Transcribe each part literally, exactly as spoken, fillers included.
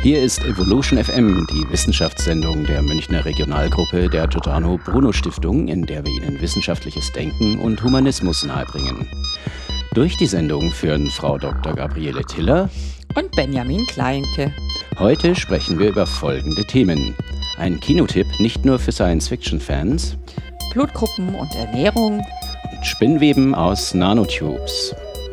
Hier ist Evolution F M, die Wissenschaftssendung der Münchner Regionalgruppe der Giordano Bruno Stiftung, in der wir Ihnen wissenschaftliches Denken und Humanismus nahebringen. Durch die Sendung führen Frau Doktor Gabriele Tiller und Benjamin Kleinke. Heute sprechen wir über folgende Themen. Ein Kinotipp nicht nur für Science-Fiction-Fans, Blutgruppen und Ernährung und Spinnweben aus Nanotubes.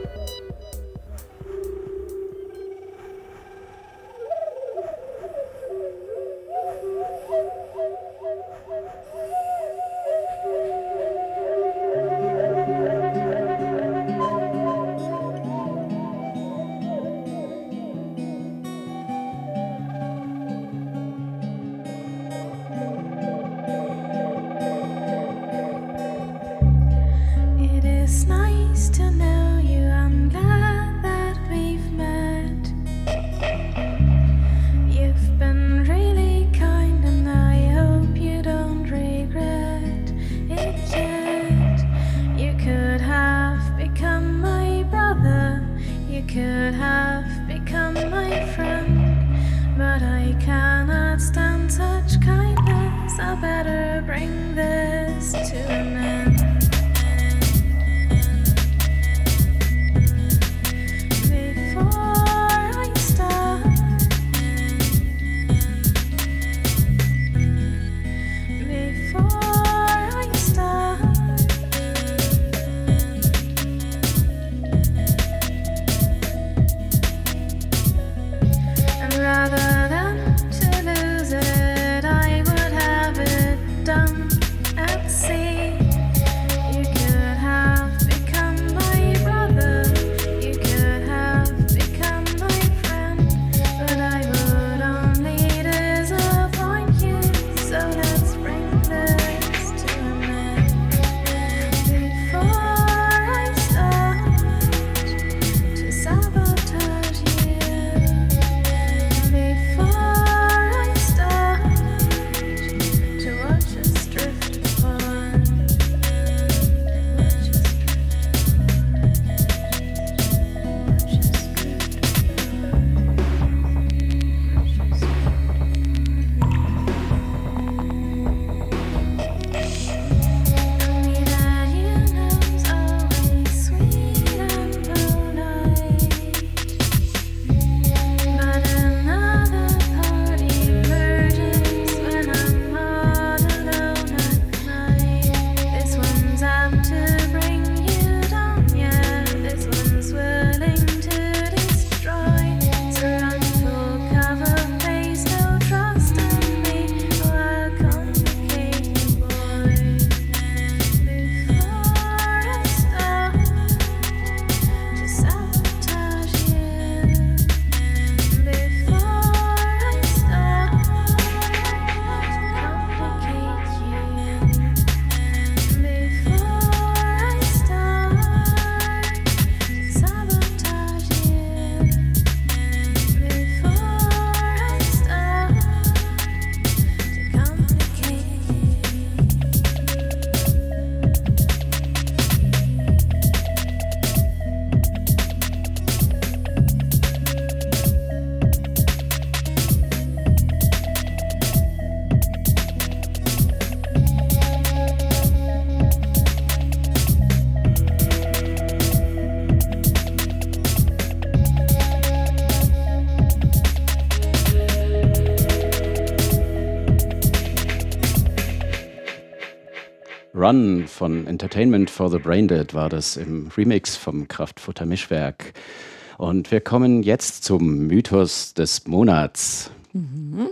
Run von Entertainment for the Braindead war das im Remix vom Kraftfutter-Mischwerk. Und wir kommen jetzt zum Mythos des Monats. Mhm.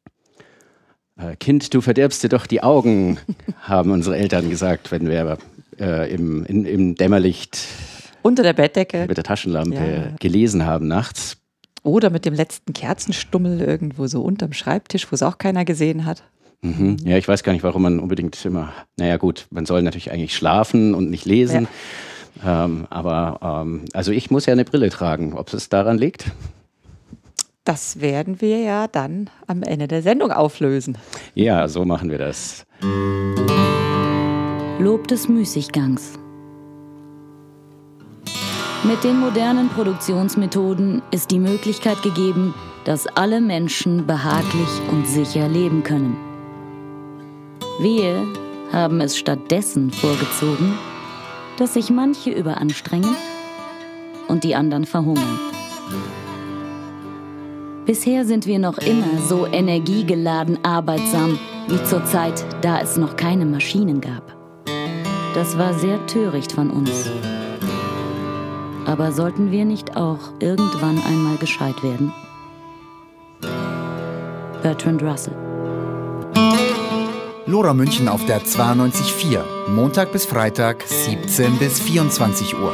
Äh, Kind, du verderbst dir doch die Augen, haben unsere Eltern gesagt, wenn wir äh, im, in, im Dämmerlicht unter der Bettdecke mit der Taschenlampe ja. gelesen haben nachts. Oder mit dem letzten Kerzenstummel irgendwo so unterm Schreibtisch, wo es auch keiner gesehen hat. Mhm. Ja, ich weiß gar nicht, warum man unbedingt immer, naja gut, man soll natürlich eigentlich schlafen und nicht lesen, ja. ähm, aber ähm, also ich muss ja eine Brille tragen, ob es daran liegt? Das werden wir ja dann am Ende der Sendung auflösen. Ja, so machen wir das. Lob des Müßiggangs. Mit den modernen Produktionsmethoden ist die Möglichkeit gegeben, dass alle Menschen behaglich und sicher leben können. Wir haben es stattdessen vorgezogen, dass sich manche überanstrengen und die anderen verhungern. Bisher sind wir noch immer so energiegeladen arbeitsam wie zur Zeit, da es noch keine Maschinen gab. Das war sehr töricht von uns. Aber sollten wir nicht auch irgendwann einmal gescheit werden? Bertrand Russell. Lora München auf der zweiundneunzig Komma vier. Montag bis Freitag, siebzehn bis vierundzwanzig Uhr.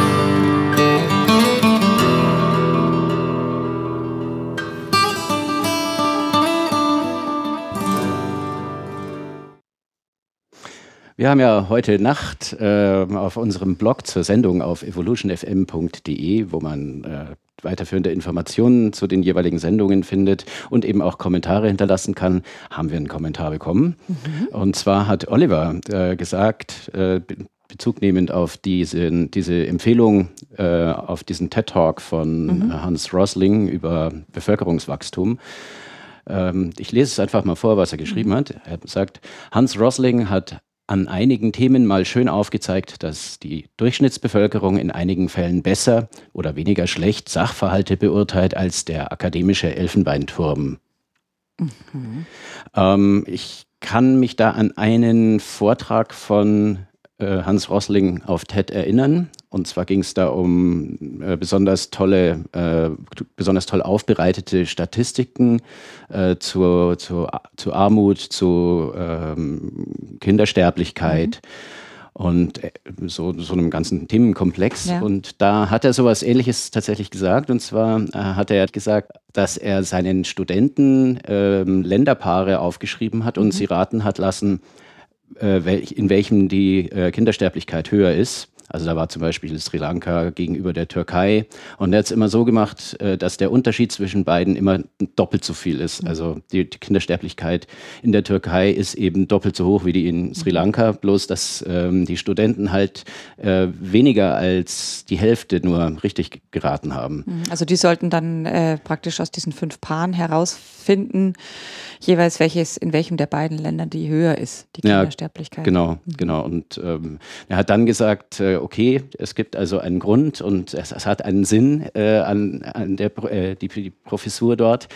Wir haben ja heute Nacht äh, auf unserem Blog zur Sendung auf evolution f m punkt d e, wo man äh, weiterführende Informationen zu den jeweiligen Sendungen findet und eben auch Kommentare hinterlassen kann, haben wir einen Kommentar bekommen. Mhm. Und zwar hat Oliver äh, gesagt, äh, Bezug nehmend auf diese, diese Empfehlung, äh, auf diesen TED-Talk von mhm. Hans Rosling über Bevölkerungswachstum. Ähm, ich lese es einfach mal vor, was er geschrieben mhm. hat. Er sagt, Hans Rosling hat an einigen Themen mal schön aufgezeigt, dass die Durchschnittsbevölkerung in einigen Fällen besser oder weniger schlecht Sachverhalte beurteilt als der akademische Elfenbeinturm. Mhm. Ähm, ich kann mich da an einen Vortrag von äh, Hans Rosling auf TED erinnern. Und zwar ging es da um äh, besonders tolle, äh, besonders toll aufbereitete Statistiken äh, zur, zur, zu Armut, zu ähm, Kindersterblichkeit mhm. und äh, so, so einem ganzen Themenkomplex. Ja. Und da hat er sowas Ähnliches tatsächlich gesagt. Und zwar äh, hat er gesagt, dass er seinen Studenten äh, Länderpaare aufgeschrieben hat mhm. und sie raten hat lassen, äh, welch, in welchem die äh, Kindersterblichkeit höher ist. Also da war zum Beispiel Sri Lanka gegenüber der Türkei. Und er hat es immer so gemacht, dass der Unterschied zwischen beiden immer doppelt so viel ist. Also die, die Kindersterblichkeit in der Türkei ist eben doppelt so hoch wie die in Sri Lanka. Bloß, dass ähm, die Studenten halt äh, weniger als die Hälfte nur richtig geraten haben. Also die sollten dann äh, praktisch aus diesen fünf Paaren herausfinden, jeweils welches, in welchem der beiden Länder die höher ist, die Kindersterblichkeit. Ja, genau, mhm. genau. Und ähm, er hat dann gesagt, äh, okay, es gibt also einen Grund und es, es hat einen Sinn äh, an, an der äh, die, die Professur dort.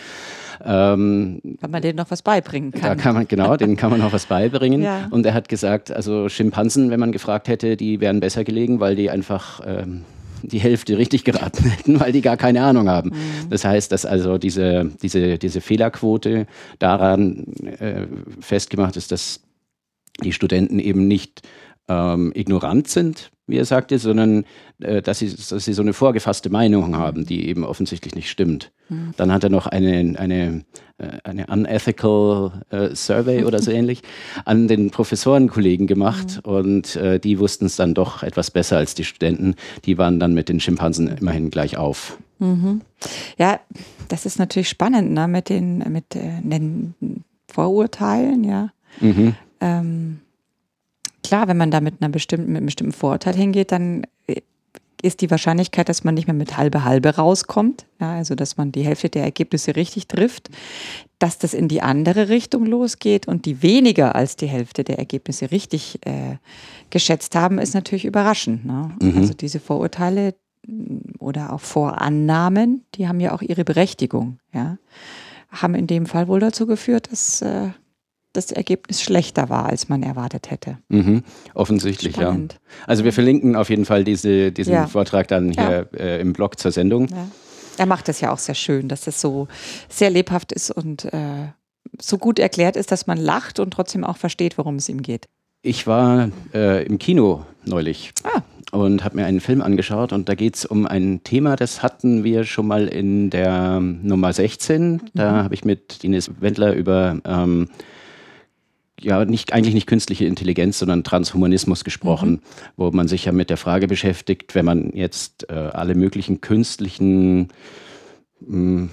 Ähm, Weil man denen noch was beibringen kann. Da kann man, genau, denen kann man noch was beibringen. Ja. Und er hat gesagt, also Schimpansen, wenn man gefragt hätte, die wären besser gelegen, weil die einfach ähm, die Hälfte richtig geraten hätten, weil die gar keine Ahnung haben. Mhm. Das heißt, dass also diese, diese, diese Fehlerquote daran äh, festgemacht ist, dass die Studenten eben nicht ähm, ignorant sind, wie er sagte, sondern äh, dass, sie, dass sie so eine vorgefasste Meinung haben, die eben offensichtlich nicht stimmt. Mhm. Dann hat er noch eine, eine, eine unethical äh, Survey oder so ähnlich an den Professorenkollegen gemacht mhm. und äh, die wussten es dann doch etwas besser als die Studenten. Die waren dann mit den Schimpansen immerhin gleich auf. Mhm. Ja, das ist natürlich spannend, ne? mit den, mit äh, den Vorurteilen, ja. Mhm. Ähm, Klar, wenn man da mit, einer bestimmten, mit einem bestimmten Vorurteil hingeht, dann ist die Wahrscheinlichkeit, dass man nicht mehr mit halbe halbe rauskommt, ja, also dass man die Hälfte der Ergebnisse richtig trifft, dass das in die andere Richtung losgeht und die weniger als die Hälfte der Ergebnisse richtig äh, geschätzt haben, ist natürlich überraschend. Ne? Mhm. Also diese Vorurteile oder auch Vorannahmen, die haben ja auch ihre Berechtigung, ja, haben in dem Fall wohl dazu geführt, dass äh, das Ergebnis schlechter war, als man erwartet hätte. Mhm, offensichtlich, Spannend. ja. Also wir verlinken auf jeden Fall diese, diesen ja. Vortrag dann hier ja. äh, im Blog zur Sendung. Ja. Er macht das ja auch sehr schön, dass das so sehr lebhaft ist und äh, so gut erklärt ist, dass man lacht und trotzdem auch versteht, worum es ihm geht. Ich war äh, im Kino neulich ah. und habe mir einen Film angeschaut und da geht es um ein Thema, das hatten wir schon mal in der Nummer sechzehn. Da mhm. habe ich mit Ines Wendler über ähm, ja, nicht, eigentlich nicht künstliche Intelligenz, sondern Transhumanismus gesprochen, mhm. wo man sich ja mit der Frage beschäftigt, wenn man jetzt äh, alle möglichen künstlichen mh,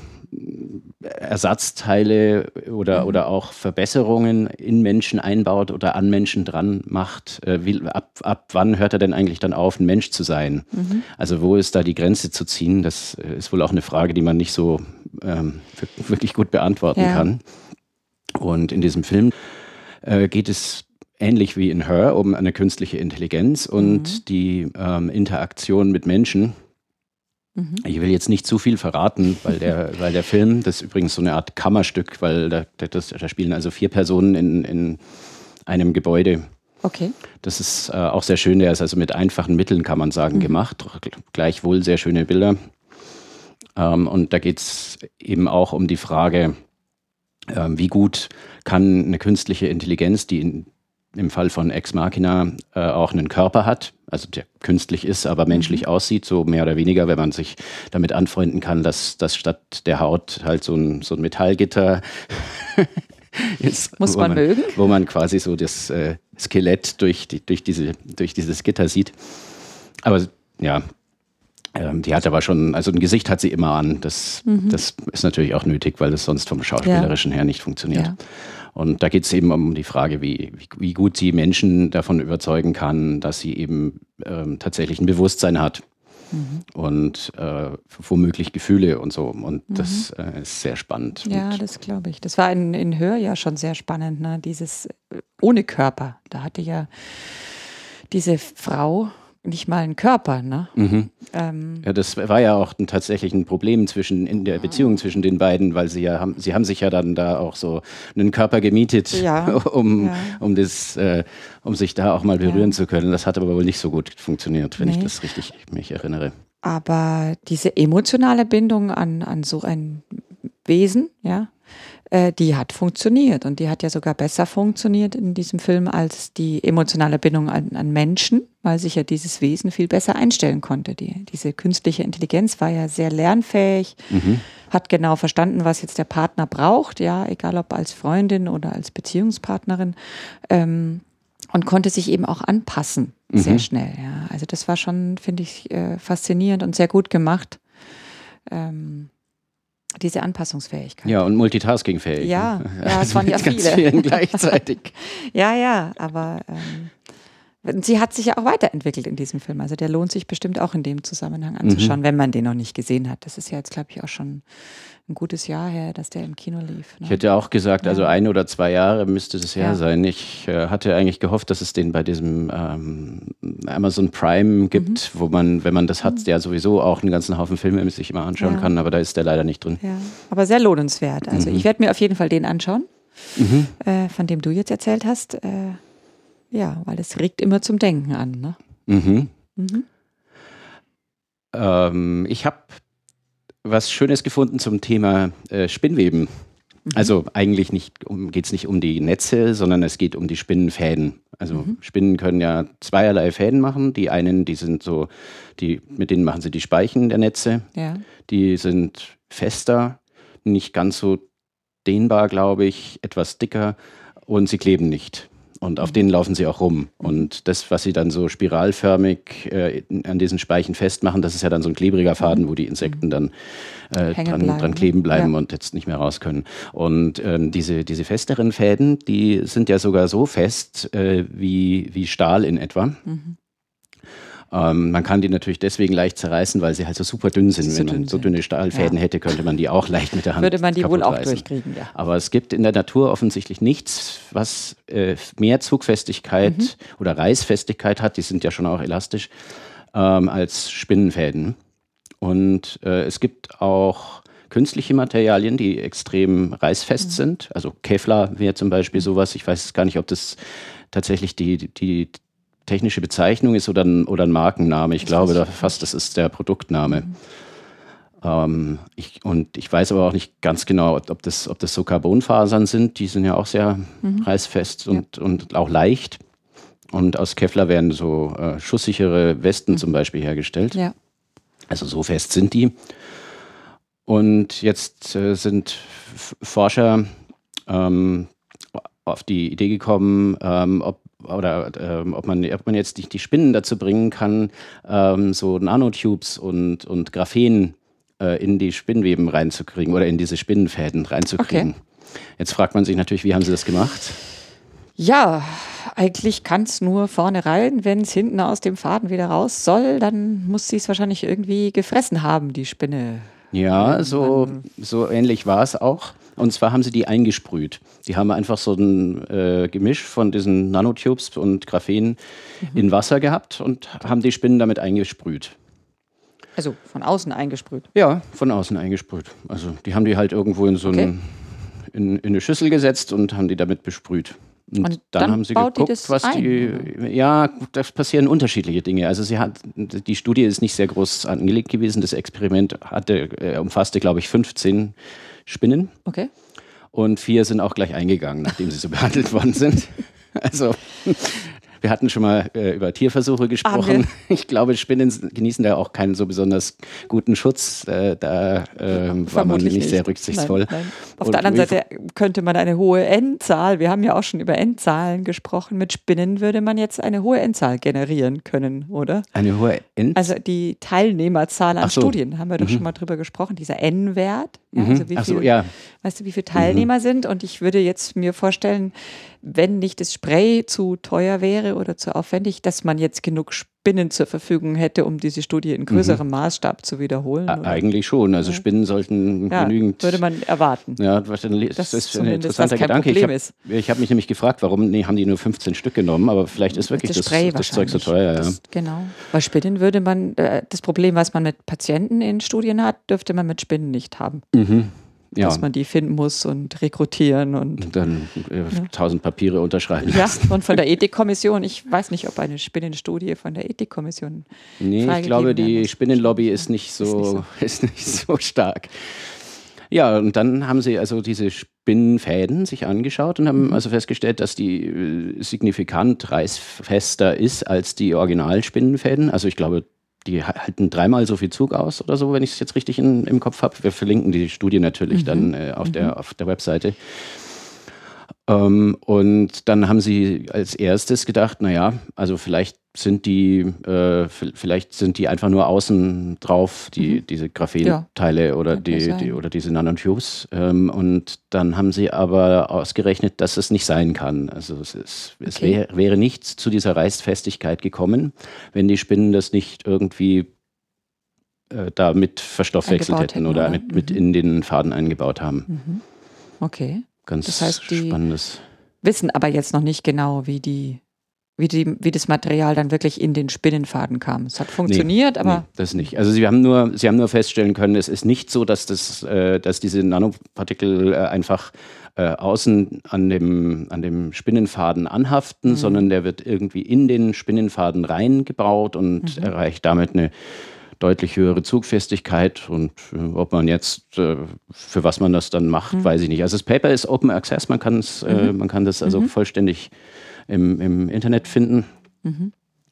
Ersatzteile oder, mhm. oder auch Verbesserungen in Menschen einbaut oder an Menschen dran macht, äh, wie, ab, ab wann hört er denn eigentlich dann auf, ein Mensch zu sein? Mhm. Also wo ist da die Grenze zu ziehen? Das ist wohl auch eine Frage, die man nicht so ähm, wirklich gut beantworten Ja. kann. Und in diesem Film äh, geht es ähnlich wie in Her um eine künstliche Intelligenz und Mhm. die ähm, Interaktion mit Menschen. Mhm. Ich will jetzt nicht zu viel verraten, weil der, weil der Film, das ist übrigens so eine Art Kammerstück, weil da, das, da spielen also vier Personen in, in einem Gebäude. Okay. Das ist äh, auch sehr schön, der ist also mit einfachen Mitteln, kann man sagen, Mhm. gemacht. Gleichwohl sehr schöne Bilder. Ähm, und da geht es eben auch um die Frage, ähm, wie gut kann eine künstliche Intelligenz, die in, im Fall von Ex Machina äh, auch einen Körper hat, also der künstlich ist, aber menschlich Mhm. aussieht, so mehr oder weniger, wenn man sich damit anfreunden kann, dass, dass statt der Haut halt so ein, so ein Metallgitter ist. Muss wo man mögen. Wo man quasi so das äh, Skelett durch, die, durch, diese, durch dieses Gitter sieht. Aber ja, ähm, die hat aber schon, also ein Gesicht hat sie immer an. Das, Mhm. das ist natürlich auch nötig, weil das sonst vom Schauspielerischen her nicht funktioniert. Ja. Und da geht es eben um die Frage, wie, wie, wie gut sie Menschen davon überzeugen kann, dass sie eben ähm, tatsächlich ein Bewusstsein hat. Mhm. Und äh, womöglich Gefühle und so. Und das äh, ist sehr spannend. Ja, und, das glaube ich. Das war in, in Hör ja schon sehr spannend, ne? Dieses äh, ohne Körper. Da hatte ja diese Frau nicht mal einen Körper, ne? mhm. Ähm, Ja, das war ja auch ein, tatsächlich ein Problem zwischen, in der Beziehung zwischen den beiden, weil sie ja haben, sie haben sich ja dann da auch so einen Körper gemietet, Ja, um, ja. um, das, äh, um sich da auch mal berühren Ja. zu können. Das hat aber wohl nicht so gut funktioniert, wenn ich Nee. das richtig mich erinnere. aber diese emotionale Bindung an, an so ein Wesen, ja, äh, die hat funktioniert. Und die hat ja sogar besser funktioniert in diesem Film als die emotionale Bindung an, an Menschen, weil sich ja dieses Wesen viel besser einstellen konnte. Die, diese künstliche Intelligenz war ja sehr lernfähig, Mhm. hat genau verstanden, was jetzt der Partner braucht, ja, egal ob als Freundin oder als Beziehungspartnerin, ähm, und konnte sich eben auch anpassen, sehr Mhm. schnell. Ja. Also das war schon, finde ich, äh, faszinierend und sehr gut gemacht, ähm, diese Anpassungsfähigkeit. Ja, und multitaskingfähig. Ja, ne? ja, es waren ja mit ganz viele. vielen gleichzeitig. Ja, ja, aber ähm, sie hat sich ja auch weiterentwickelt in diesem Film. Also der lohnt sich bestimmt auch in dem Zusammenhang anzuschauen, Mhm. wenn man den noch nicht gesehen hat. Das ist ja jetzt, glaube ich, auch schon ein gutes Jahr her, dass der im Kino lief. Ne? Ich hätte auch gesagt, also Ja. ein oder zwei Jahre müsste es her Ja. sein. Ich äh, hatte eigentlich gehofft, dass es den bei diesem ähm, Amazon Prime gibt, Mhm. wo man, wenn man das hat, ja sowieso auch einen ganzen Haufen Filme sich immer anschauen Ja. kann, aber da ist der leider nicht drin. Ja, aber sehr lohnenswert. Also Mhm. ich werde mir auf jeden Fall den anschauen, Mhm. äh, von dem du jetzt erzählt hast. Äh, ja, weil es regt immer zum Denken an. Ne? Mhm. Mhm. Ähm, ich habe was Schönes gefunden zum Thema äh, Spinnweben. Also eigentlich nicht um, geht es nicht um die Netze, sondern es geht um die Spinnenfäden. Also Mhm. Spinnen können ja zweierlei Fäden machen. Die einen, die sind so, die, mit denen machen sie die Speichen der Netze. Ja. Die sind fester, nicht ganz so dehnbar, glaube ich, etwas dicker und sie kleben nicht. Und auf denen laufen sie auch rum. Und das, was sie dann so spiralförmig äh, an diesen Speichen festmachen, das ist ja dann so ein klebriger Faden, wo die Insekten dann äh, Hängen dran, bleiben, dran ne? kleben bleiben Ja. und jetzt nicht mehr raus können. Und ähm, diese, diese festeren Fäden, die sind ja sogar so fest äh, wie, wie Stahl in etwa. Mhm. Ähm, man kann die natürlich deswegen leicht zerreißen, weil sie halt so super dünn sind. So Wenn man dünn so sind. dünne Stahlfäden Ja. hätte, könnte man die auch leicht mit der Hand Würde man die wohl auch kaputt reißen. durchkriegen, ja. Aber es gibt in der Natur offensichtlich nichts, was äh, mehr Zugfestigkeit Mhm. oder Reißfestigkeit hat, die sind ja schon auch elastisch, ähm, als Spinnenfäden. Und äh, es gibt auch künstliche Materialien, die extrem reißfest Mhm. sind. Also Kevlar wäre zum Beispiel sowas. Ich weiß gar nicht, ob das tatsächlich die, die technische Bezeichnung ist oder ein, oder ein Markenname. Ich Das glaube weiß da ich fast, das ist der Produktname. Mhm. Ähm, ich, und ich weiß aber auch nicht ganz genau, ob das, ob das so Carbonfasern sind. Die sind ja auch sehr Mhm. reißfest und, und auch leicht. Und aus Kevlar werden so äh, schusssichere Westen Mhm. zum Beispiel hergestellt. Ja. Also so fest sind die. Und jetzt äh, sind F- Forscher ähm, auf die Idee gekommen, ähm, ob, oder, ähm, ob, man, ob man jetzt die, die Spinnen dazu bringen kann, ähm, so Nanotubes und, und Graphen äh, in die Spinnweben reinzukriegen oder in diese Spinnenfäden reinzukriegen. Okay. Jetzt fragt man sich natürlich, wie haben sie das gemacht? Ja, eigentlich kann es nur vorne rein. Wenn es hinten aus dem Faden wieder raus soll, dann muss sie es wahrscheinlich irgendwie gefressen haben, die Spinne. Ja, so, so ähnlich war es auch. Und zwar haben sie die eingesprüht. Die haben einfach so ein äh, Gemisch von diesen Nanotubes und Graphen mhm. in Wasser gehabt und haben die Spinnen damit eingesprüht. Also von außen eingesprüht? Ja, von außen eingesprüht. Also die haben die halt irgendwo in so okay. ein, in, in eine Schüssel gesetzt und haben die damit besprüht. Und, und dann, dann haben sie geguckt, die was ein, die. Oder? Ja, da passieren unterschiedliche Dinge. Also sie hat, die Studie ist nicht sehr groß angelegt gewesen. Das Experiment hatte, äh, umfasste, glaube ich, fünfzehn Spinnen. Okay. Und vier sind auch gleich eingegangen, nachdem sie so behandelt worden sind. Also wir hatten schon mal äh, über Tierversuche gesprochen. Ich glaube, Spinnen genießen da auch keinen so besonders guten Schutz. Äh, da äh, war man nicht, nicht sehr rücksichtsvoll. Nein, nein. Auf und der anderen Seite könnte man eine hohe Endzahl, wir haben ja auch schon über Endzahlen gesprochen, mit Spinnen würde man jetzt eine hohe Endzahl generieren können, oder? Eine hohe Endzahl? Also die Teilnehmerzahl an so. Studien, haben wir doch mhm. schon mal drüber gesprochen, dieser N-Wert. Ja, mhm. also wie Ach so, viel, ja. Weißt du, wie viele Teilnehmer mhm. sind? Und ich würde jetzt mir vorstellen, wenn nicht das Spray zu teuer wäre oder zu aufwendig, dass man jetzt genug Spinnen zur Verfügung hätte, um diese Studie in größerem mhm. Maßstab zu wiederholen. Oder? Eigentlich schon. Also ja. Spinnen sollten ja, genügend... würde man erwarten. Ja, das das ist ein interessanter Gedanke. Ich habe hab mich nämlich gefragt, warum nee, haben die nur fünfzehn Stück genommen, aber vielleicht ist wirklich das, das, das Zeug so teuer. Ja. Das, genau. Bei Spinnen würde man, äh, das Problem, was man mit Patienten in Studien hat, dürfte man mit Spinnen nicht haben. Mhm. Ja. Dass man die finden muss und rekrutieren und, und dann äh, ja. tausend Papiere unterschreiben lassen. Ja, und von der Ethikkommission. Ich weiß nicht, ob eine Spinnenstudie von der Ethikkommission. Nee, ich glaube, die Spinnenlobby ist nicht so, ist nicht so. ist nicht so stark. Ja, und dann haben sie also diese Spinnenfäden sich angeschaut und haben mhm. also festgestellt, dass die äh, signifikant reißfester ist als die Originalspinnenfäden. Also ich glaube, die halten dreimal so viel Zug aus oder so, wenn ich es jetzt richtig in, im Kopf habe. Wir verlinken die Studie natürlich mhm. dann äh, auf, mhm. der, auf der Webseite. Ähm, und dann haben sie als erstes gedacht, naja, also vielleicht sind die, äh, vielleicht sind die einfach nur außen drauf, die, mhm. diese Graphenteile ja. oder, die, die, oder diese Nanotubes. Ähm, und dann haben sie aber ausgerechnet, dass es nicht sein kann. Also es, ist, es okay. wär, wäre nicht zu dieser Reißfestigkeit gekommen, wenn die Spinnen das nicht irgendwie äh, da mit verstoffwechselt hätten, hätten oder, oder? Mit, mhm. mit in den Faden eingebaut haben. Mhm. Okay. Ganz das heißt, die spannendes. Wissen aber jetzt noch nicht genau, wie die Wie, die, wie das Material dann wirklich in den Spinnenfaden kam. Es hat funktioniert, nee, aber... Nee, das nicht. Also sie haben nur, sie haben nur feststellen können, es ist nicht so, dass, das, äh, dass diese Nanopartikel äh, einfach äh, außen an dem, an dem Spinnenfaden anhaften, mhm. sondern der wird irgendwie in den Spinnenfaden reingebaut und mhm. erreicht damit eine deutlich höhere Zugfestigkeit. Und äh, ob man jetzt, äh, für was man das dann macht, mhm. weiß ich nicht. Also das Paper ist Open Access, man, kann's, mhm. äh, man kann das also mhm. vollständig Im, im Internet finden. Mhm.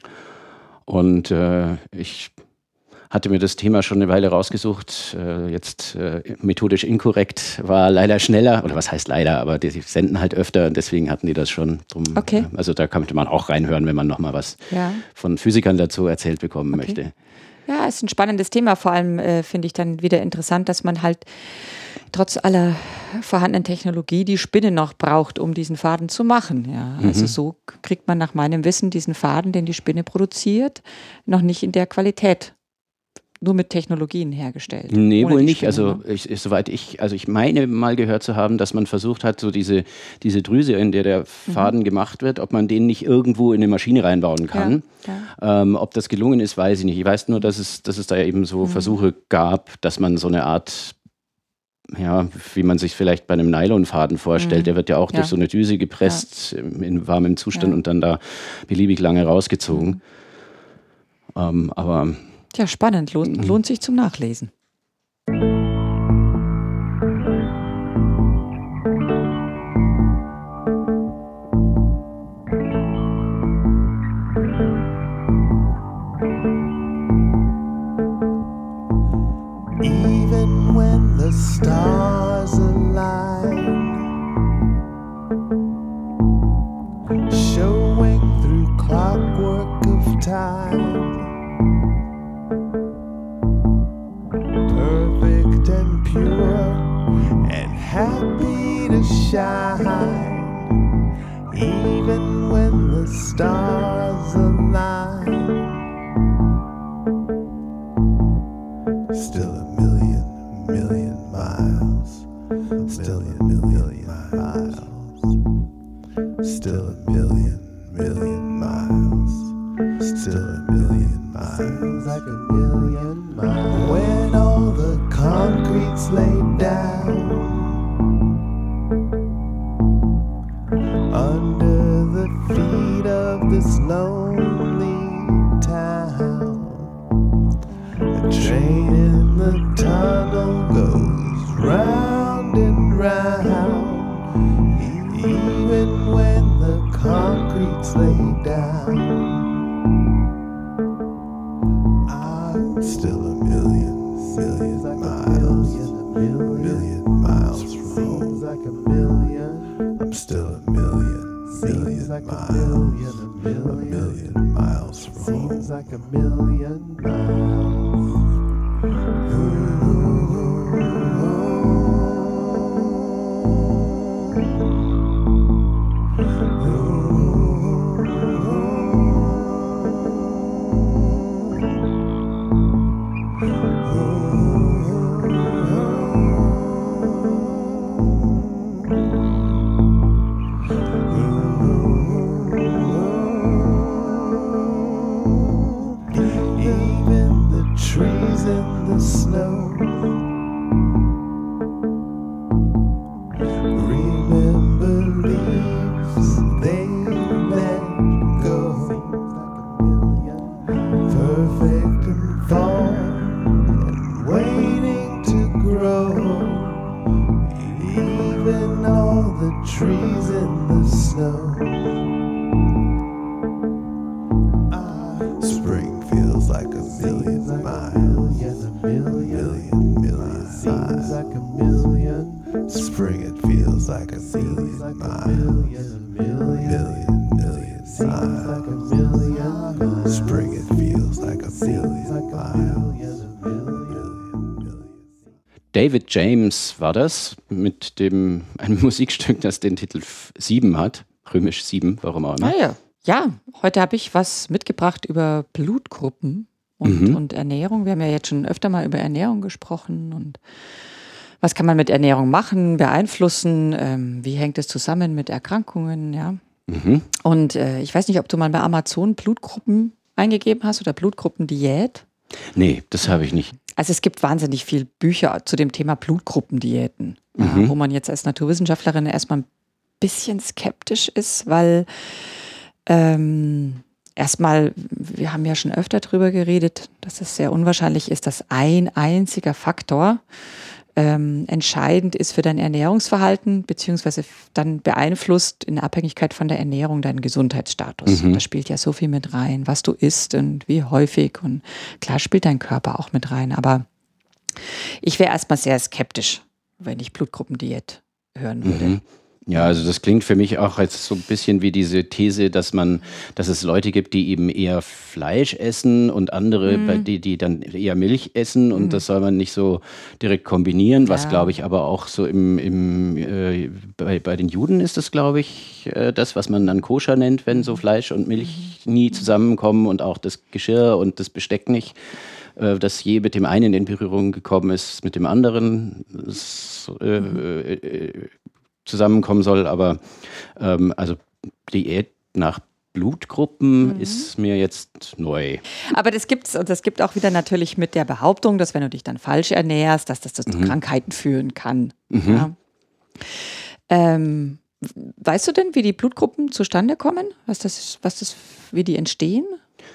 Und äh, ich hatte mir das Thema schon eine Weile rausgesucht. Äh, jetzt äh, methodisch inkorrekt war leider schneller, oder was heißt leider, aber die senden halt öfter, deswegen hatten die das schon drum. Okay. Also da könnte man auch reinhören, wenn man nochmal was ja. von Physikern dazu erzählt bekommen okay. möchte. Ja, ist ein spannendes Thema. Vor allem äh, finde ich dann wieder interessant, dass man halt trotz aller vorhandenen Technologie die Spinne noch braucht, um diesen Faden zu machen. Ja, also mhm. so kriegt man nach meinem Wissen diesen Faden, den die Spinne produziert, noch nicht in der Qualität, nur mit Technologien hergestellt. Nee, wohl nicht. Spinne, also ich, ich, soweit ich, also ich meine mal gehört zu haben, dass man versucht hat, so diese, diese Drüse, in der der Faden mhm. gemacht wird, ob man den nicht irgendwo in eine Maschine reinbauen kann. Ja, ja. Ähm, ob das gelungen ist, weiß ich nicht. Ich weiß nur, dass es, dass es da eben so mhm. Versuche gab, dass man so eine Art, ja, wie man sich vielleicht bei einem Nylonfaden vorstellt, mhm. der wird ja auch ja. durch so eine Düse gepresst, ja. in warmem Zustand ja. und dann da beliebig lange rausgezogen. Mhm. Ähm, aber ja, spannend. Lohnt, lohnt sich zum Nachlesen. Even when the stars align, showing through clockwork of time, perfect and pure and happy to shine. Even when the stars align, still a million still a million miles. Seems like a million miles. When all the concrete's laid down under the feet of this lonely town, the train in the tunnel goes round and round. Even when the concrete's laid down, I'm still a million, million miles, million, million miles from home. Like a million, I'm still a million, million like miles, a million, a million miles from home. Seems like a million miles. Ooh, ooh, ooh. David James war das, mit dem einem Musikstück, das den Titel sieben hat, römisch sieben, warum auch immer. Ah ja, ja, heute habe ich was mitgebracht über Blutgruppen und, mhm. und Ernährung. Wir haben ja jetzt schon öfter mal über Ernährung gesprochen und was kann man mit Ernährung machen, beeinflussen, ähm, wie hängt es zusammen mit Erkrankungen, ja. Mhm. Und äh, ich weiß nicht, ob du mal bei Amazon Blutgruppen eingegeben hast oder Blutgruppendiät. Nee, das habe ich nicht. Also es gibt wahnsinnig viele Bücher zu dem Thema Blutgruppendiäten, mhm. ja, wo man jetzt als Naturwissenschaftlerin erstmal ein bisschen skeptisch ist, weil ähm, erstmal, wir haben ja schon öfter drüber geredet, dass es sehr unwahrscheinlich ist, dass ein einziger Faktor ähm, entscheidend ist für dein Ernährungsverhalten, beziehungsweise dann beeinflusst in Abhängigkeit von der Ernährung deinen Gesundheitsstatus. Mhm. Da spielt ja so viel mit rein, was du isst und wie häufig. Und klar spielt dein Körper auch mit rein. Aber ich wäre erstmal sehr skeptisch, wenn ich Blutgruppendiät hören würde. Mhm. Ja, also das klingt für mich auch jetzt so ein bisschen wie diese These, dass man, dass es Leute gibt, die eben eher Fleisch essen und andere, mhm. die, die dann eher Milch essen und mhm. das soll man nicht so direkt kombinieren, was ja. glaube ich aber auch so im, im äh, bei, bei den Juden ist das, glaube ich, äh, das, was man dann Koscher nennt, wenn so Fleisch und Milch nie zusammenkommen und auch das Geschirr und das Besteck nicht, äh, dass je mit dem einen in Berührung gekommen ist, mit dem anderen das, äh, mhm. äh, zusammenkommen soll, aber ähm, also Diät nach Blutgruppen mhm. ist mir jetzt neu. Aber das gibt's und das gibt auch wieder natürlich mit der Behauptung, dass wenn du dich dann falsch ernährst, dass das, das zu mhm. Krankheiten führen kann. Mhm. Ja. Ähm, weißt du denn, wie die Blutgruppen zustande kommen? Was das, was das, wie die entstehen?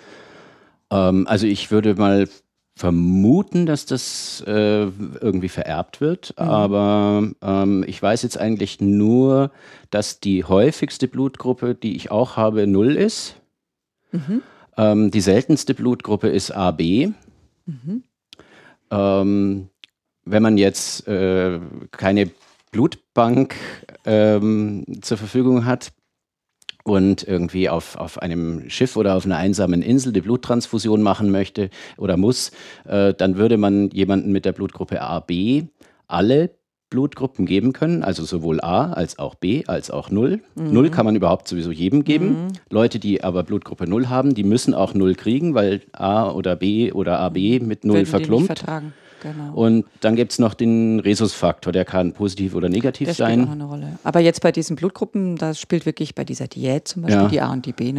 Ähm, also ich würde mal vermuten, dass das äh, irgendwie vererbt wird, mhm. aber ähm, ich weiß jetzt eigentlich nur, dass die häufigste Blutgruppe, die ich auch habe, null ist. Mhm. Ähm, die seltenste Blutgruppe ist A B. Mhm. Ähm, wenn man jetzt äh, keine Blutbank ähm, zur Verfügung hat, und irgendwie auf, auf einem Schiff oder auf einer einsamen Insel die Bluttransfusion machen möchte oder muss, äh, dann würde man jemanden mit der Blutgruppe A B alle Blutgruppen geben können, also sowohl A als auch B als auch null. Mhm. null kann man überhaupt sowieso jedem geben. Mhm. Leute, die aber Blutgruppe null haben, die müssen auch null kriegen, weil A oder B oder A B mit null verklumpt. Vertragen. Genau. Und dann gibt es noch den Rhesusfaktor, der kann positiv oder negativ der sein. Spielt auch eine Rolle. Aber jetzt bei diesen Blutgruppen, da spielt wirklich bei dieser Diät zum Beispiel ja. die A und die B eine Rolle.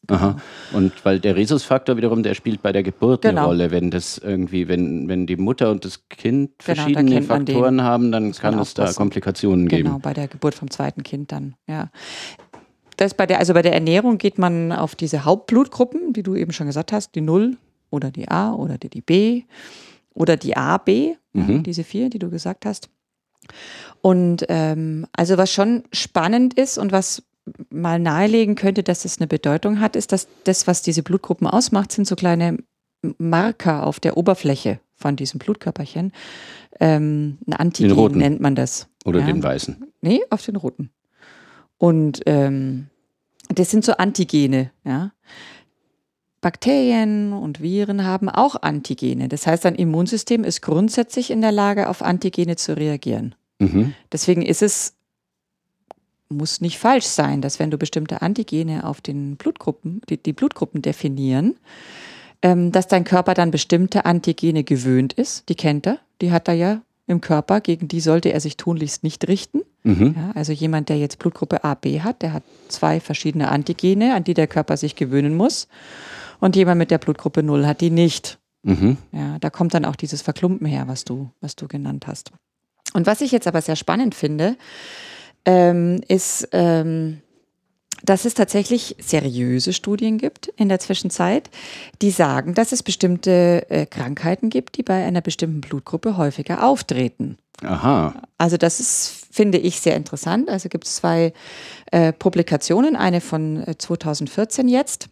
Aha. Und weil der Rhesusfaktor wiederum, der spielt bei der Geburt Genau. eine Rolle. Wenn das irgendwie, wenn, wenn die Mutter und das Kind Genau, da verschiedene kennt man den. Faktoren haben, dann Muss man kann es da aufpassen. Komplikationen geben. Genau, bei der Geburt vom zweiten Kind dann, ja. Das bei der, also bei der Ernährung geht man auf diese Hauptblutgruppen, die du eben schon gesagt hast, die Null oder die A oder die, die B oder die A B, ja, Mhm. diese vier, die du gesagt hast. Und ähm, also was schon spannend ist und was mal nahelegen könnte, dass es eine Bedeutung hat, ist, dass das, was diese Blutgruppen ausmacht, sind so kleine Marker auf der Oberfläche von diesem Blutkörperchen. Ähm, ein Antigen Den roten. nennt man das. Oder ja. den weißen. Nee, auf den roten. Und ähm, das sind so Antigene, ja. Bakterien und Viren haben auch Antigene. Das heißt, ein Immunsystem ist grundsätzlich in der Lage, auf Antigene zu reagieren. Mhm. Deswegen ist es, muss nicht falsch sein, dass wenn du bestimmte Antigene auf den Blutgruppen, die, die Blutgruppen definieren, ähm, dass dein Körper dann bestimmte Antigene gewöhnt ist. Die kennt er, die hat er ja im Körper, gegen die sollte er sich tunlichst nicht richten. Mhm. Ja, also jemand, der jetzt Blutgruppe A B hat, der hat zwei verschiedene Antigene, an die der Körper sich gewöhnen muss. Und jemand mit der Blutgruppe Null hat die nicht. Mhm. Ja, da kommt dann auch dieses Verklumpen her, was du, was du genannt hast. Und was ich jetzt aber sehr spannend finde, ähm, ist, ähm, dass es tatsächlich seriöse Studien gibt in der Zwischenzeit, die sagen, dass es bestimmte äh, Krankheiten gibt, die bei einer bestimmten Blutgruppe häufiger auftreten. Aha. Also das ist, finde ich, sehr interessant. Also gibt es zwei äh, Publikationen, eine von äh, zweitausendvierzehn jetzt,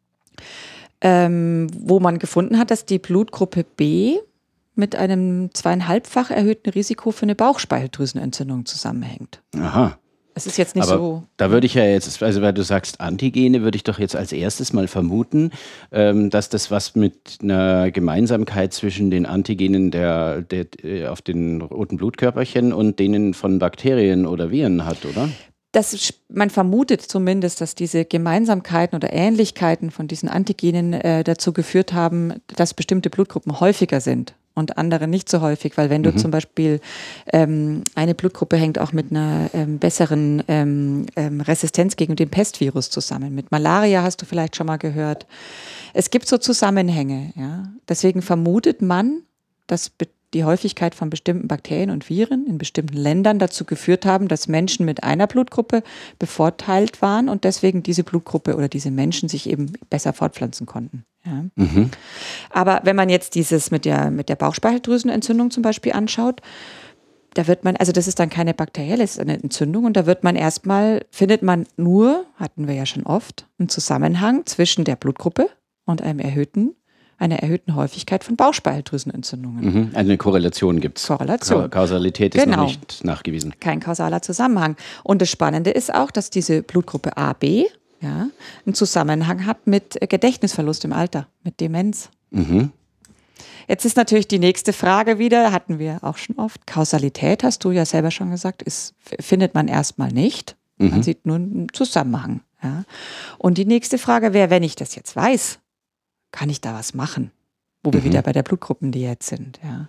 ähm, wo man gefunden hat, dass die Blutgruppe B mit einem zweieinhalbfach erhöhten Risiko für eine Bauchspeicheldrüsenentzündung zusammenhängt. Aha. Es ist jetzt nicht Aber so. da würde ich ja jetzt, also weil du sagst Antigene, würde ich doch jetzt als erstes mal vermuten, ähm, dass das was mit einer Gemeinsamkeit zwischen den Antigenen der, der, der auf den roten Blutkörperchen und denen von Bakterien oder Viren hat, oder? Das, man vermutet zumindest, dass diese Gemeinsamkeiten oder Ähnlichkeiten von diesen Antigenen äh, dazu geführt haben, dass bestimmte Blutgruppen häufiger sind und andere nicht so häufig, weil wenn du Mhm. zum Beispiel ähm, eine Blutgruppe hängt auch mit einer ähm, besseren ähm, ähm, Resistenz gegen den Pestvirus zusammen. Mit Malaria hast du vielleicht schon mal gehört. Es gibt so Zusammenhänge. Ja? Deswegen vermutet man, dass be- die Häufigkeit von bestimmten Bakterien und Viren in bestimmten Ländern dazu geführt haben, dass Menschen mit einer Blutgruppe bevorteilt waren und deswegen diese Blutgruppe oder diese Menschen sich eben besser fortpflanzen konnten. Ja. Mhm. Aber wenn man jetzt dieses mit der, mit der Bauchspeicheldrüsenentzündung zum Beispiel anschaut, da wird man, also das ist dann keine bakterielle, es ist eine Entzündung und da wird man erstmal, findet man nur, hatten wir ja schon oft, einen Zusammenhang zwischen der Blutgruppe und einem erhöhten, einer erhöhten Häufigkeit von Bauchspeicheldrüsenentzündungen. Mhm. Eine Korrelation gibt es. Korrelation. Kausalität ist Genau. noch nicht nachgewiesen. Kein kausaler Zusammenhang. Und das Spannende ist auch, dass diese Blutgruppe A B ja, einen Zusammenhang hat mit Gedächtnisverlust im Alter, mit Demenz. Mhm. Jetzt ist natürlich die nächste Frage wieder, hatten wir auch schon oft, Kausalität, hast du ja selber schon gesagt, ist, findet man erstmal nicht. Man Mhm. sieht nur einen Zusammenhang. Ja. Und die nächste Frage wäre, wenn ich das jetzt weiß, kann ich da was machen? Wo wir Mhm. wieder bei der Blutgruppendiät sind. Ja.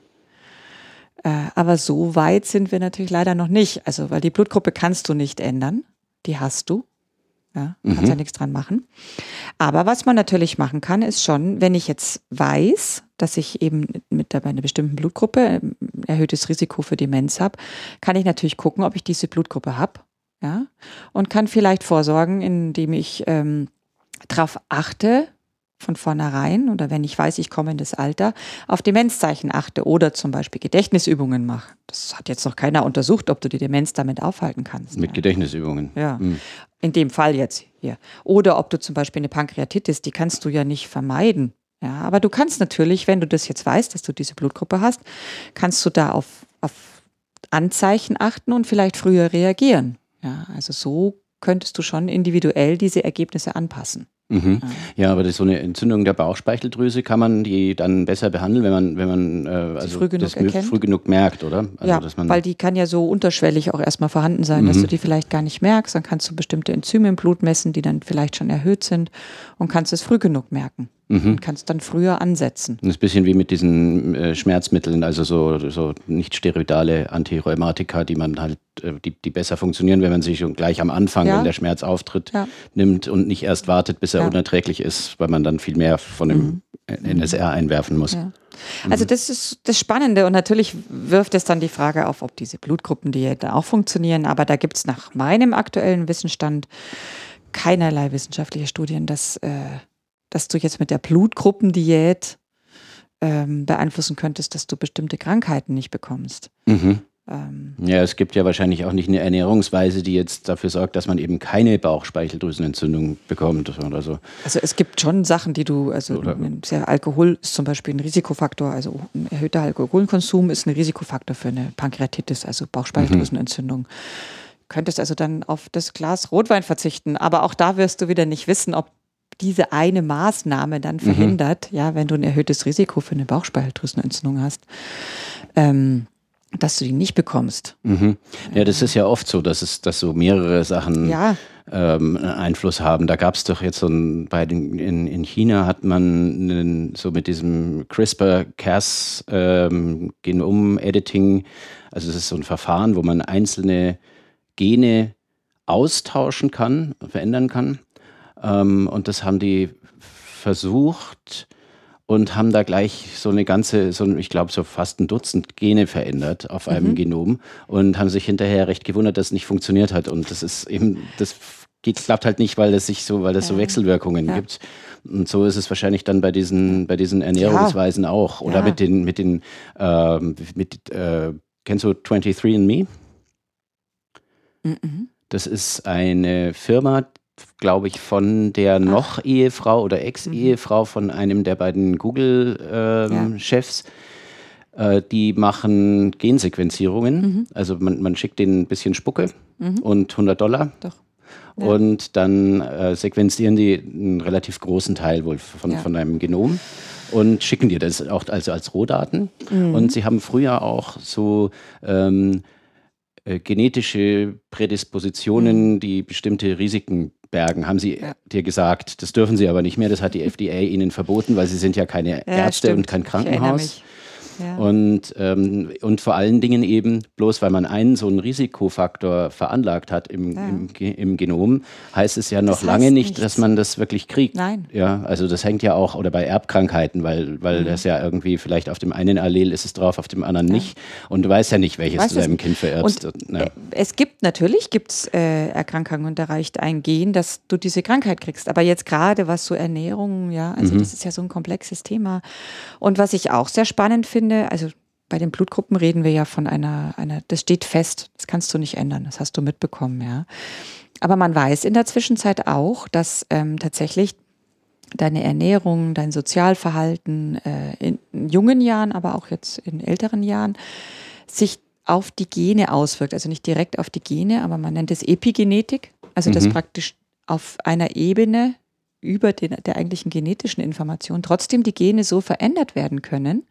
Äh, aber so weit sind wir natürlich leider noch nicht. Also, weil die Blutgruppe kannst du nicht ändern. Die hast du. Ja, kannst Mhm. ja nichts dran machen. Aber was man natürlich machen kann, ist schon, wenn ich jetzt weiß, dass ich eben mit der, bei einer bestimmten Blutgruppe ein erhöhtes Risiko für Demenz habe, kann ich natürlich gucken, ob ich diese Blutgruppe habe. Ja, und kann vielleicht vorsorgen, indem ich ähm, darauf achte, von vornherein oder wenn ich weiß, ich komme in das Alter, auf Demenzzeichen achte oder zum Beispiel Gedächtnisübungen mache. Das hat jetzt noch keiner untersucht, ob du die Demenz damit aufhalten kannst. Mit ja. Gedächtnisübungen. Ja, Mhm. in dem Fall jetzt hier. Oder ob du zum Beispiel eine Pankreatitis, die kannst du ja nicht vermeiden. Ja, aber du kannst natürlich, wenn du das jetzt weißt, dass du diese Blutgruppe hast, kannst du da auf, auf Anzeichen achten und vielleicht früher reagieren. Ja, also so könntest du schon individuell diese Ergebnisse anpassen. Mhm. Ja, aber das, so eine Entzündung der Bauchspeicheldrüse kann man die dann besser behandeln, wenn man, wenn man äh, also früh genug das mö- erkennt? früh genug merkt, oder? Also, Ja, dass man, weil die kann ja so unterschwellig auch erstmal vorhanden sein, dass Mhm. du die vielleicht gar nicht merkst. Dann kannst du bestimmte Enzyme im Blut messen, die dann vielleicht schon erhöht sind und kannst es früh genug merken. Mhm. Und kannst dann früher ansetzen. Das ist ein bisschen wie mit diesen äh, Schmerzmitteln, also so, so nicht steroidale Antirheumatika, die man halt, äh, die, die besser funktionieren, wenn man sich schon gleich am Anfang, ja. wenn der Schmerz auftritt, ja. nimmt und nicht erst wartet, bis er ja. unerträglich ist, weil man dann viel mehr von dem mhm. N S R einwerfen muss. Ja. Also das ist das Spannende und natürlich wirft es dann die Frage auf, ob diese Blutgruppendiäten auch funktionieren, aber da gibt es nach meinem aktuellen Wissensstand keinerlei wissenschaftliche Studien, dass, äh, dass du jetzt mit der Blutgruppendiät ähm, beeinflussen könntest, dass du bestimmte Krankheiten nicht bekommst. Mhm. Ähm, ja, es gibt ja wahrscheinlich auch nicht eine Ernährungsweise, die jetzt dafür sorgt, dass man eben keine Bauchspeicheldrüsenentzündung bekommt oder so. Also es gibt schon Sachen, die du, also sehr, Alkohol ist zum Beispiel ein Risikofaktor, also ein erhöhter Alkoholkonsum ist ein Risikofaktor für eine Pankreatitis, also Bauchspeicheldrüsenentzündung. Mhm. Könntest also dann auf das Glas Rotwein verzichten, aber auch da wirst du wieder nicht wissen, ob diese eine Maßnahme dann verhindert, mhm. ja, wenn du ein erhöhtes Risiko für eine Bauchspeicheldrüsenentzündung hast. Ähm, dass du die nicht bekommst. Mhm. Ja, das ist ja oft so, dass es, dass so mehrere Sachen ja. ähm, Einfluss haben. Da gab es doch jetzt so ein, bei den, in, in China hat man einen, so mit diesem CRISPR-Cas ähm, Genom-Editing, also es ist so ein Verfahren, wo man einzelne Gene austauschen kann, verändern kann. Ähm, und das haben die versucht und haben da gleich so eine ganze, so ich glaube so fast ein Dutzend Gene verändert auf einem mhm. Genom und haben sich hinterher recht gewundert, dass es nicht funktioniert hat. Und das ist eben, das geht, klappt halt nicht, weil es sich so, weil es so Wechselwirkungen ja. gibt. Und so ist es wahrscheinlich dann bei diesen, bei diesen Ernährungsweisen ja. auch. Oder ja. mit den, mit den, äh, mit, äh, kennst du twenty-three and me? Mhm. Das ist eine Firma, glaube ich, von der noch Ehefrau oder Ex-Ehefrau von einem der beiden Google-Chefs. Ähm, ja. äh, die machen Gensequenzierungen. Mhm. Also man, man schickt denen ein bisschen Spucke mhm. und hundert Dollar. Doch. Ja. Und dann äh, sequenzieren die einen relativ großen Teil wohl von, ja. von einem Genom und schicken dir das auch also als Rohdaten. Mhm. Und sie haben früher auch so ähm, äh, genetische Prädispositionen, mhm. die bestimmte Risiken bergen, haben sie ja. dir gesagt. Das dürfen sie aber nicht mehr. Das hat die F D A ihnen verboten, weil sie sind ja keine ja, Ärzte stimmt. und kein Krankenhaus. Ja. Und, ähm, und vor allen Dingen eben, bloß weil man einen so einen Risikofaktor veranlagt hat im, ja. im, im Genom, heißt es ja noch das lange nicht, nichts. dass man das wirklich kriegt. Nein. Ja, also das hängt ja auch, oder bei Erbkrankheiten, weil, weil mhm. das ja irgendwie vielleicht auf dem einen Allel ist es drauf, auf dem anderen ja. nicht. Und du weißt ja nicht, welches weißt du deinem Kind vererbst. Und, ja. Es gibt, natürlich gibt es äh, Erkrankungen und da reicht ein Gen, dass du diese Krankheit kriegst. Aber jetzt gerade was so Ernährung, ja, also mhm. das ist ja so ein komplexes Thema. Und was ich auch sehr spannend finde, also bei den Blutgruppen reden wir ja von einer, einer, das steht fest, das kannst du nicht ändern, das hast du mitbekommen, ja. Aber man weiß in der Zwischenzeit auch, dass ähm, tatsächlich deine Ernährung, dein Sozialverhalten äh, in, in jungen Jahren, aber auch jetzt in älteren Jahren sich auf die Gene auswirkt. Also nicht direkt auf die Gene, aber man nennt es Epigenetik, also mhm. dass praktisch auf einer Ebene über den, der eigentlichen genetischen Information trotzdem die Gene so verändert werden können,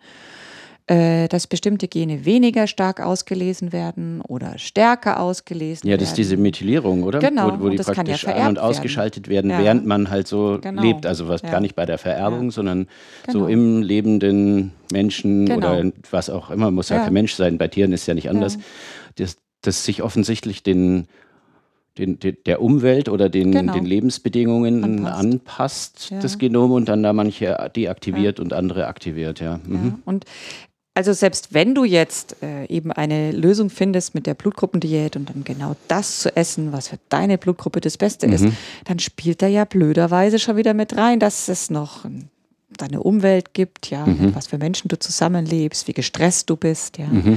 dass bestimmte Gene weniger stark ausgelesen werden oder stärker ausgelesen werden. Ja, das ist diese Methylierung, oder? Genau. Wo, wo die das praktisch kann ja an- und ausgeschaltet werden, ja. während man halt so genau. lebt. Also was ja. gar nicht bei der Vererbung, ja. sondern genau. so im lebenden Menschen genau. oder was auch immer, muss ja, ja kein Mensch sein. Bei Tieren ist es ja nicht anders. Ja. Das, das sich offensichtlich den Den, den, der Umwelt oder den, genau. den Lebensbedingungen anpasst, anpasst ja. das Genom und dann da manche deaktiviert ja. und andere aktiviert. Ja. Mhm. ja. Und also selbst wenn du jetzt äh, eben eine Lösung findest mit der Blutgruppendiät und dann genau das zu essen, was für deine Blutgruppe das Beste mhm. ist, dann spielt da ja blöderweise schon wieder mit rein, dass es noch deine Umwelt gibt, ja, mhm. mit was für Menschen du zusammenlebst, wie gestresst du bist, ja. Mhm.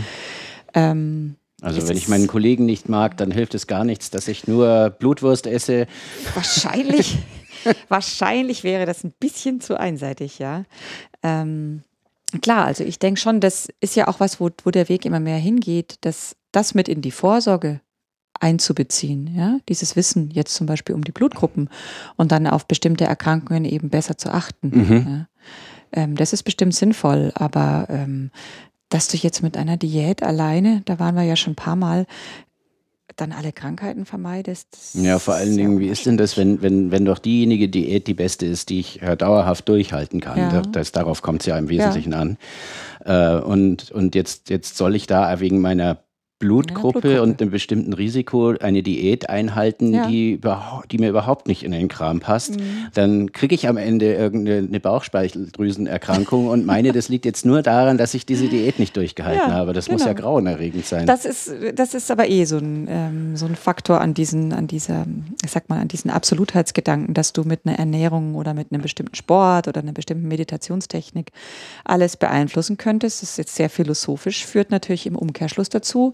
Ähm, Also wenn ich meinen Kollegen nicht mag, dann hilft es gar nichts, dass ich nur Blutwurst esse. Wahrscheinlich, wahrscheinlich wäre das ein bisschen zu einseitig, ja. Ähm, klar, also ich denke schon, das ist ja auch was, wo, wo der Weg immer mehr hingeht, dass das mit in die Vorsorge einzubeziehen, ja, dieses Wissen jetzt zum Beispiel um die Blutgruppen und dann auf bestimmte Erkrankungen eben besser zu achten. Mhm. Ja. Ähm, das ist bestimmt sinnvoll, aber ähm, dass du jetzt mit einer Diät alleine, da waren wir ja schon ein paar Mal, dann alle Krankheiten vermeidest. Ja, vor allen Dingen, wie ist denn das, wenn, wenn, wenn doch diejenige Diät die beste ist, die ich äh, dauerhaft durchhalten kann? Ja. Das, das, darauf kommt es ja im Wesentlichen ja. an. Äh, und und jetzt, jetzt soll ich da wegen meiner Blutgruppe, Blutgruppe und einem bestimmten Risiko eine Diät einhalten, ja. die, die mir überhaupt nicht in den Kram passt, mhm. dann kriege ich am Ende irgendeine Bauchspeicheldrüsenerkrankung und meine, das liegt jetzt nur daran, dass ich diese Diät nicht durchgehalten ja, habe. Das genau. muss ja grauenerregend sein. Das ist, das ist aber eh so ein, ähm, so ein Faktor an diesen, an dieser, ich sag mal, an diesen Absolutheitsgedanken, dass du mit einer Ernährung oder mit einem bestimmten Sport oder einer bestimmten Meditationstechnik alles beeinflussen könntest. Das ist jetzt sehr philosophisch, führt natürlich im Umkehrschluss dazu,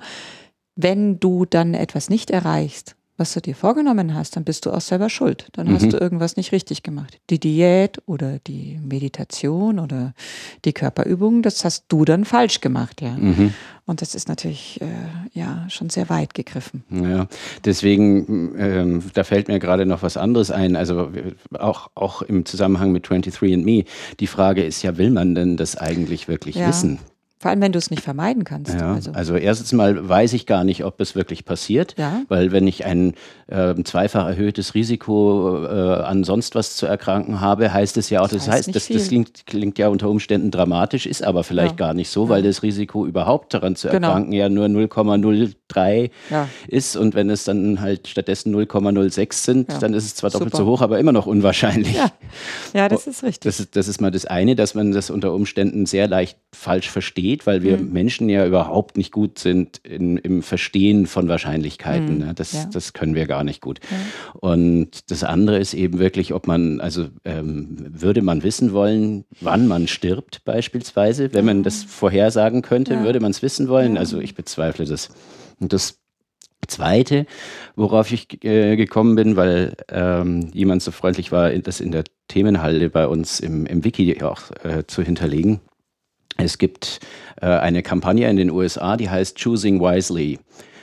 wenn du dann etwas nicht erreichst, was du dir vorgenommen hast, dann bist du auch selber schuld. Dann mhm. hast du irgendwas nicht richtig gemacht. Die Diät oder die Meditation oder die Körperübung, das hast du dann falsch gemacht, ja. Mhm. Und das ist natürlich äh, ja schon sehr weit gegriffen. Ja, deswegen, ähm, da fällt mir gerade noch was anderes ein. Also auch, auch im Zusammenhang mit twenty-three and me. Die Frage ist ja, will man denn das eigentlich wirklich ja. wissen? Vor allem, wenn du es nicht vermeiden kannst. Ja, also. also erstens mal weiß ich gar nicht, ob es wirklich passiert, ja. weil wenn ich ein äh, zweifach erhöhtes Risiko äh, an sonst was zu erkranken habe, heißt es ja auch, das, das heißt, heißt das, das klingt, klingt ja unter Umständen dramatisch, ist aber vielleicht ja. gar nicht so, weil ja. das Risiko überhaupt daran zu erkranken genau. ja nur null Komma null drei ja. ist und wenn es dann halt stattdessen null Komma null sechs sind, ja. dann ist es zwar doppelt Super. so hoch, aber immer noch unwahrscheinlich. Ja, ja das ist richtig. Das ist, das ist mal das eine, dass man das unter Umständen sehr leicht falsch versteht, weil wir mhm. Menschen ja überhaupt nicht gut sind in, im Verstehen von Wahrscheinlichkeiten. Mhm. Das, ja. das können wir gar nicht gut. Ja. Und das andere ist eben wirklich, ob man, also ähm, würde man wissen wollen, wann man stirbt beispielsweise, wenn man das vorhersagen könnte, ja. würde man es wissen wollen? Ja. Also ich bezweifle das. Und das Zweite, worauf ich äh, gekommen bin, weil ähm, jemand so freundlich war, das in der Themenhalle bei uns im, im Wiki auch äh, zu hinterlegen. Es gibt äh, eine Kampagne in den U S A, die heißt Choosing Wisely.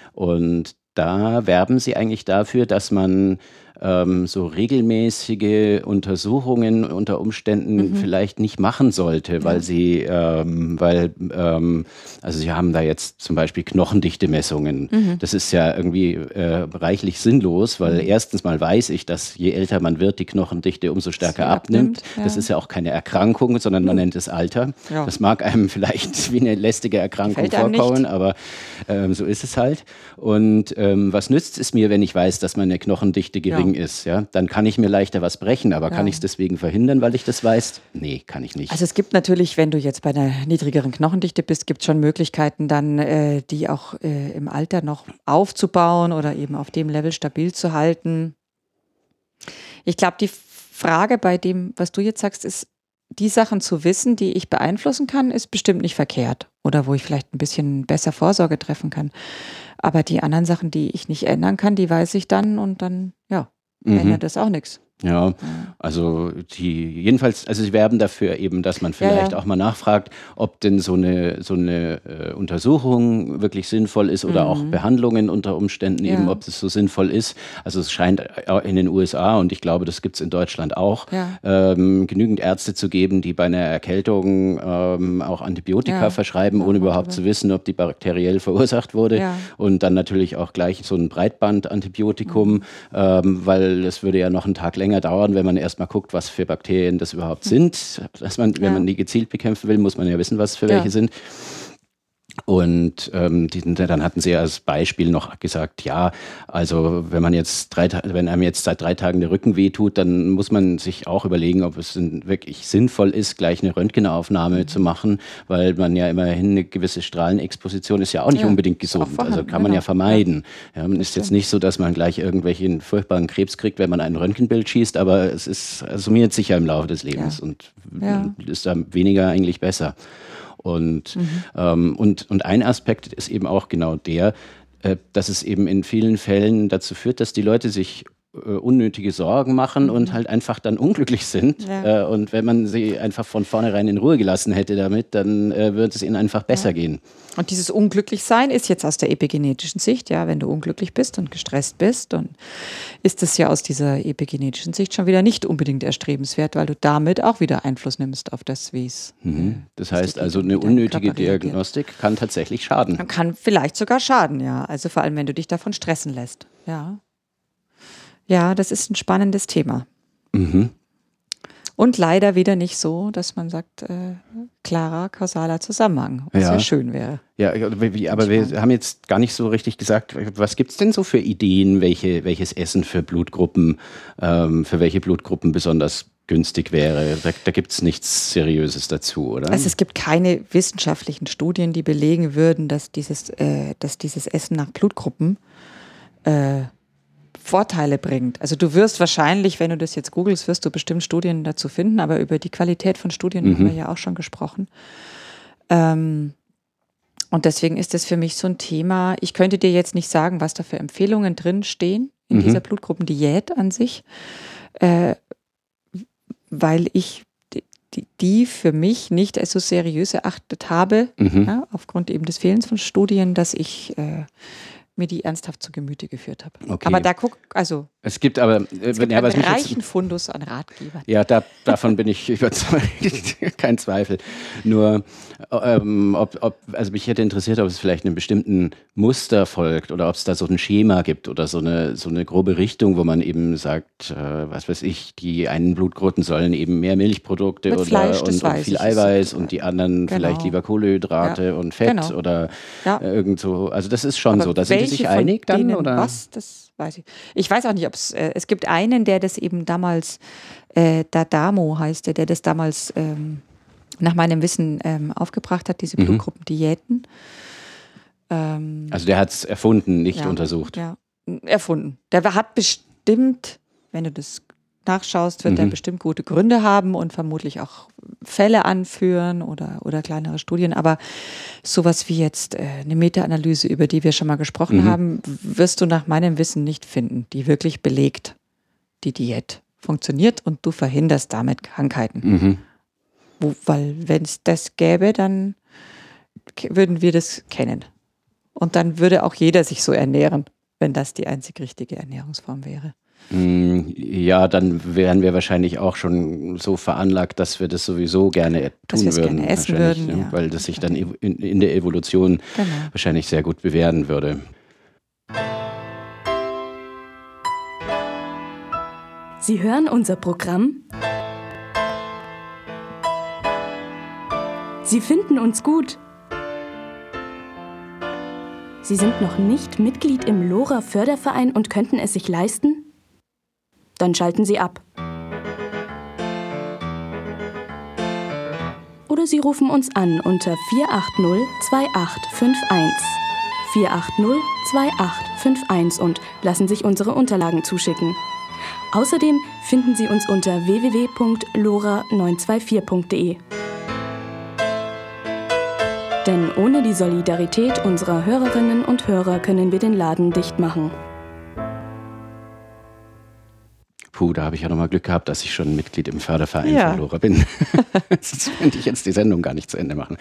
Und da werben sie eigentlich dafür, dass man ähm, so regelmäßige Untersuchungen unter Umständen mhm. vielleicht nicht machen sollte, weil ja. sie, ähm, weil, ähm, also sie haben da jetzt zum Beispiel Knochendichte-Messungen. Mhm. Das ist ja irgendwie äh, reichlich sinnlos, weil mhm. erstens mal weiß ich, dass je älter man wird, die Knochendichte umso stärker sie abnimmt. abnimmt ja. Das ist ja auch keine Erkrankung, sondern man mhm. nennt es Alter. Ja. Das mag einem vielleicht wie eine lästige Erkrankung vorkommen, aber ähm, so ist es halt. Und ähm, was nützt es mir, wenn ich weiß, dass meine Knochendichte gering ja. ist? Ja? Dann kann ich mir leichter was brechen, aber ja. kann ich es deswegen verhindern, weil ich das weiß? Nee, kann ich nicht. Also es gibt natürlich, wenn du jetzt bei einer niedrigeren Knochendichte bist, gibt es schon Möglichkeiten, dann äh, die auch äh, im Alter noch aufzubauen oder eben auf dem Level stabil zu halten. Ich glaube, die Frage bei dem, was du jetzt sagst, ist, die Sachen zu wissen, die ich beeinflussen kann, ist bestimmt nicht verkehrt. Oder wo ich vielleicht ein bisschen besser Vorsorge treffen kann. Aber die anderen Sachen, die ich nicht ändern kann, die weiß ich dann und dann, ja, mhm. ändert das auch nichts. Ja, also die jedenfalls, also sie werben dafür eben, dass man vielleicht ja, ja. auch mal nachfragt, ob denn so eine so eine äh, Untersuchung wirklich sinnvoll ist oder mhm. auch Behandlungen unter Umständen ja. eben, ob das so sinnvoll ist. Also es scheint in den U S A und ich glaube, das gibt es in Deutschland auch, ja. ähm, genügend Ärzte zu geben, die bei einer Erkältung ähm, auch Antibiotika ja. verschreiben, ohne ja, überhaupt zu wissen, ob die bakteriell verursacht wurde. Ja. Und dann natürlich auch gleich so ein Breitbandantibiotikum, mhm. ähm, weil es würde ja noch einen Tag länger dauern, wenn man erstmal guckt, was für Bakterien das überhaupt sind. Dass man, wenn ja. man die gezielt bekämpfen will, muss man ja wissen, was für welche ja. sind. Und ähm, die, dann hatten sie als Beispiel noch gesagt, ja, also wenn man jetzt drei, wenn einem jetzt seit drei Tagen der Rücken wehtut, dann muss man sich auch überlegen, ob es wirklich sinnvoll ist, gleich eine Röntgenaufnahme mhm. zu machen, weil man ja immerhin eine gewisse Strahlenexposition ist ja auch nicht ja, unbedingt gesund. Also kann man genau. ja vermeiden. Ja, man ist jetzt nicht so, dass man gleich irgendwelchen furchtbaren Krebs kriegt, wenn man ein Röntgenbild schießt, aber es ist summiert sich ja im Laufe des Lebens ja. und ja. ist da weniger eigentlich besser. Und, mhm. ähm, und, und ein Aspekt ist eben auch genau der, äh, dass es eben in vielen Fällen dazu führt, dass die Leute sich äh, unnötige Sorgen machen Mhm. und halt einfach dann unglücklich sind. Ja. Äh, und wenn man sie einfach von vornherein in Ruhe gelassen hätte damit, dann äh, würde es ihnen einfach besser Ja. gehen. Und dieses Unglücklichsein ist jetzt aus der epigenetischen Sicht, ja, wenn du unglücklich bist und gestresst bist, dann ist das ja aus dieser epigenetischen Sicht schon wieder nicht unbedingt erstrebenswert, weil du damit auch wieder Einfluss nimmst auf das, wie es Mhm. Das was heißt dir also, geht und eine wie dein unnötige Körper reagiert. Diagnostik kann tatsächlich schaden. kann vielleicht sogar schaden, ja. Also vor allem, wenn du dich davon stressen lässt. Ja. Ja, das ist ein spannendes Thema. Mhm. Und leider wieder nicht so, dass man sagt, äh, klarer kausaler Zusammenhang, was Ja. ja schön wäre. Ja, aber wie- aber wir haben jetzt gar nicht so richtig gesagt, was gibt es denn so für Ideen, welche, welches Essen für Blutgruppen, ähm, für welche Blutgruppen besonders günstig wäre? Da, da gibt es nichts Seriöses dazu, oder? Also es gibt keine wissenschaftlichen Studien, die belegen würden, dass dieses, äh, dass dieses Essen nach Blutgruppen äh, Vorteile bringt. Also du wirst wahrscheinlich, wenn du das jetzt googelst, wirst du bestimmt Studien dazu finden, aber über die Qualität von Studien Mhm. haben wir ja auch schon gesprochen. Ähm, und deswegen ist das für mich so ein Thema. Ich könnte dir jetzt nicht sagen, was da für Empfehlungen drin stehen in Mhm. dieser Blutgruppendiät an sich, äh, weil ich die, die, die für mich nicht als so seriös erachtet habe, Mhm. ja, aufgrund eben des Fehlens von Studien, dass ich äh, mir die ernsthaft zu Gemüte geführt habe. Okay. Aber da guck, also Es gibt aber, äh, es gibt ja, was einen mich jetzt, reichen Fundus an Ratgebern. ja, da, davon bin ich überzeugt, kein Zweifel. Nur, ähm, ob, ob, also mich hätte interessiert, ob es vielleicht einem bestimmten Muster folgt oder ob es da so ein Schema gibt oder so eine, so eine grobe Richtung, wo man eben sagt, äh, was weiß ich, die einen Blutgruppen sollen eben mehr Milchprodukte Mit oder Fleisch, das und, und weiß viel ich, es Eiweiß sind, und die anderen genau. vielleicht lieber Kohlenhydrate Ja, und Fett genau. oder Ja. äh, irgend so. Also das ist schon Aber so. Da sind die welche sich von einig dann? denen Oder? Was, das weiß ich. Ich weiß auch nicht, ob es, äh, es gibt einen, der das eben damals, äh, Dadamo heißt der, der das damals ähm, nach meinem Wissen ähm, aufgebracht hat, diese Mhm. Blutgruppendiäten. Ähm, Also der hat es erfunden, nicht ja, untersucht. Ja, erfunden. Der hat bestimmt, wenn du das nachschaust, wird Mhm. er bestimmt gute Gründe haben und vermutlich auch Fälle anführen oder, oder kleinere Studien. Aber sowas wie jetzt äh, eine Meta-Analyse, über die wir schon mal gesprochen Mhm. haben, wirst du nach meinem Wissen nicht finden, die wirklich belegt, die Diät funktioniert und du verhinderst damit Krankheiten. Mhm. Wo, weil wenn es das gäbe, dann k- würden wir das kennen. Und dann würde auch jeder sich so ernähren, wenn das die einzig richtige Ernährungsform wäre. Mm, Ja, dann wären wir wahrscheinlich auch schon so veranlagt, dass wir das sowieso gerne Dass tun wir es würden. gerne essen wahrscheinlich, würden, ne? ja. Weil das sich dann ev- in, in der Evolution Genau. wahrscheinlich sehr gut bewähren würde. Sie hören unser Programm? Sie finden uns gut? Sie sind noch nicht Mitglied im LoRa Förderverein und könnten es sich leisten? Dann schalten Sie ab. Oder Sie rufen uns an unter vier acht null zwei acht fünf eins. vier acht null zwei acht fünf eins und lassen sich unsere Unterlagen zuschicken. Außerdem finden Sie uns unter w w w punkt lora neun zwei vier punkt de. Denn ohne die Solidarität unserer Hörerinnen und Hörer können wir den Laden dicht machen. Puh, da habe ich ja nochmal Glück gehabt, dass ich schon Mitglied im Förderverein Ja. von LoRa bin. Sonst könnte ich jetzt die Sendung gar nicht zu Ende machen.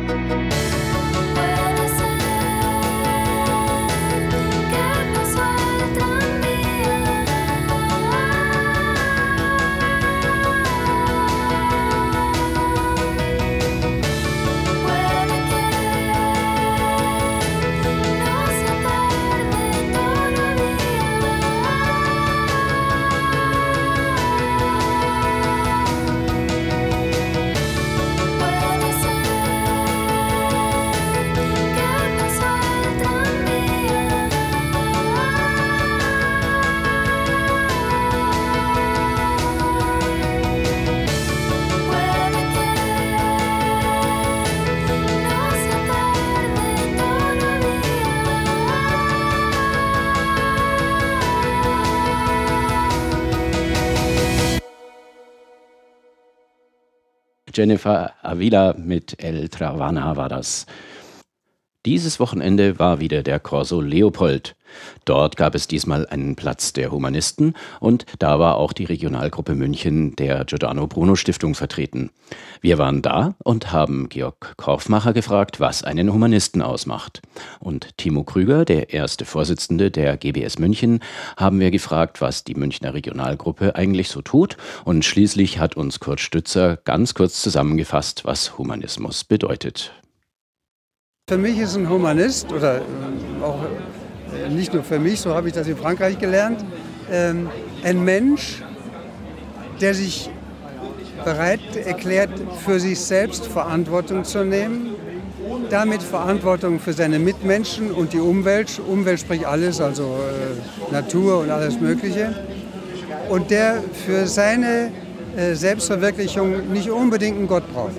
Jennifer Avila mit El Travana war das. Dieses Wochenende war wieder der Corso Leopold. Dort gab es diesmal einen Platz der Humanisten und da war auch die Regionalgruppe München der Giordano Bruno Stiftung vertreten. Wir waren da und haben Georg Korfmacher gefragt, was einen Humanisten ausmacht. Und Timo Krüger, der erste Vorsitzende der G B S München, haben wir gefragt, was die Münchner Regionalgruppe eigentlich so tut. Und schließlich hat uns Kurt Stützer ganz kurz zusammengefasst, was Humanismus bedeutet. Für mich ist ein Humanist, oder auch nicht nur für mich, so habe ich das in Frankreich gelernt, ein Mensch, der sich bereit erklärt, für sich selbst Verantwortung zu nehmen, damit Verantwortung für seine Mitmenschen und die Umwelt, Umwelt sprich alles, also Natur und alles Mögliche, und der für seine Selbstverwirklichung nicht unbedingt einen Gott braucht.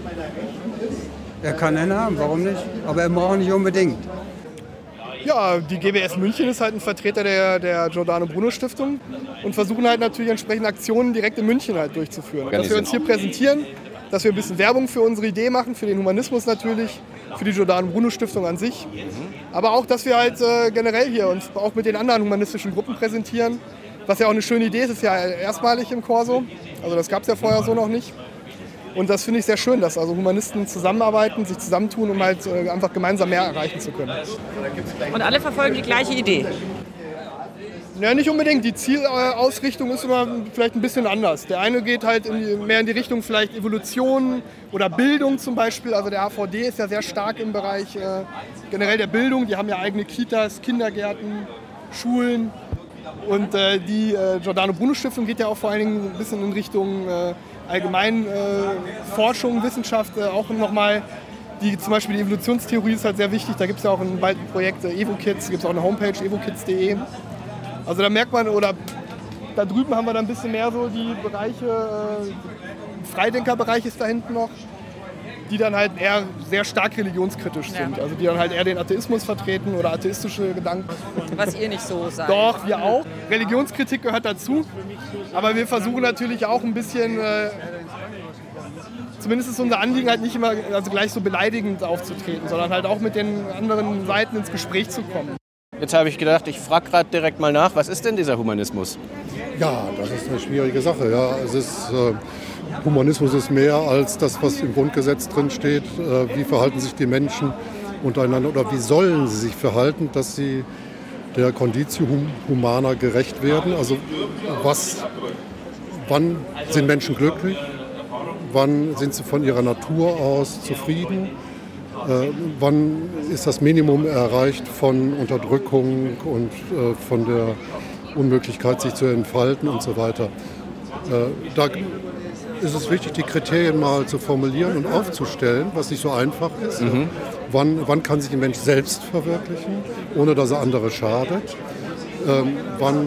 Er kann einen haben, warum nicht? Aber er braucht nicht unbedingt. Ja, die G B S München ist halt ein Vertreter der, der Giordano Bruno Stiftung und versuchen halt natürlich entsprechende Aktionen direkt in München halt durchzuführen. Dass wir uns hier präsentieren, dass wir ein bisschen Werbung für unsere Idee machen, für den Humanismus natürlich, für die Giordano Bruno Stiftung an sich. Aber auch, dass wir halt äh, generell hier uns auch mit den anderen humanistischen Gruppen präsentieren. Was ja auch eine schöne Idee ist, ist ja erstmalig im Corso. Also das gab es ja vorher so noch nicht. Und das finde ich sehr schön, dass also Humanisten zusammenarbeiten, sich zusammentun, um halt äh, einfach gemeinsam mehr erreichen zu können. Und alle verfolgen die gleiche Idee? Ja, nicht unbedingt. Die Zielausrichtung ist immer vielleicht ein bisschen anders. Der eine geht halt in die, mehr in die Richtung vielleicht Evolution oder Bildung zum Beispiel. Also der A V D ist ja sehr stark im Bereich äh, generell der Bildung. Die haben ja eigene Kitas, Kindergärten, Schulen. Und äh, die äh, Giordano Bruno Stiftung geht ja auch vor allen Dingen ein bisschen in Richtung äh, allgemein äh, Forschung, Wissenschaft, äh, auch nochmal, die, zum Beispiel die Evolutionstheorie ist halt sehr wichtig. Da gibt es ja auch ein, bald ein Projekt, äh, EvoKids, gibt es auch eine Homepage, evokids punkt de. Also da merkt man, oder da drüben haben wir dann ein bisschen mehr so die Bereiche, äh, Freidenkerbereich ist da hinten noch, die dann halt eher sehr stark religionskritisch sind. Ja. Also die dann halt eher den Atheismus vertreten oder atheistische Gedanken. Was ihr nicht so seid. Doch, wir auch. Religionskritik gehört dazu. Aber wir versuchen natürlich auch ein bisschen, äh, zumindest ist unser Anliegen halt nicht immer also gleich so beleidigend aufzutreten, sondern halt auch mit den anderen Seiten ins Gespräch zu kommen. Jetzt habe ich gedacht, ich frage gerade direkt mal nach, was ist denn dieser Humanismus? Ja, das ist eine schwierige Sache. Ja, es ist, äh, Humanismus ist mehr als das, was im Grundgesetz drin steht. Äh, wie verhalten sich die Menschen untereinander oder wie sollen sie sich verhalten, dass sie der Conditio Humana gerecht werden? Also was, wann sind Menschen glücklich? Wann sind sie von ihrer Natur aus zufrieden? Äh, wann ist das Minimum erreicht von Unterdrückung und äh, von der Unmöglichkeit, sich zu entfalten und so weiter? Äh, da ist es wichtig, die Kriterien mal zu formulieren und aufzustellen, was nicht so einfach ist. Mhm. Wann, wann kann sich ein Mensch selbst verwirklichen, ohne dass er andere schadet? Ähm, wann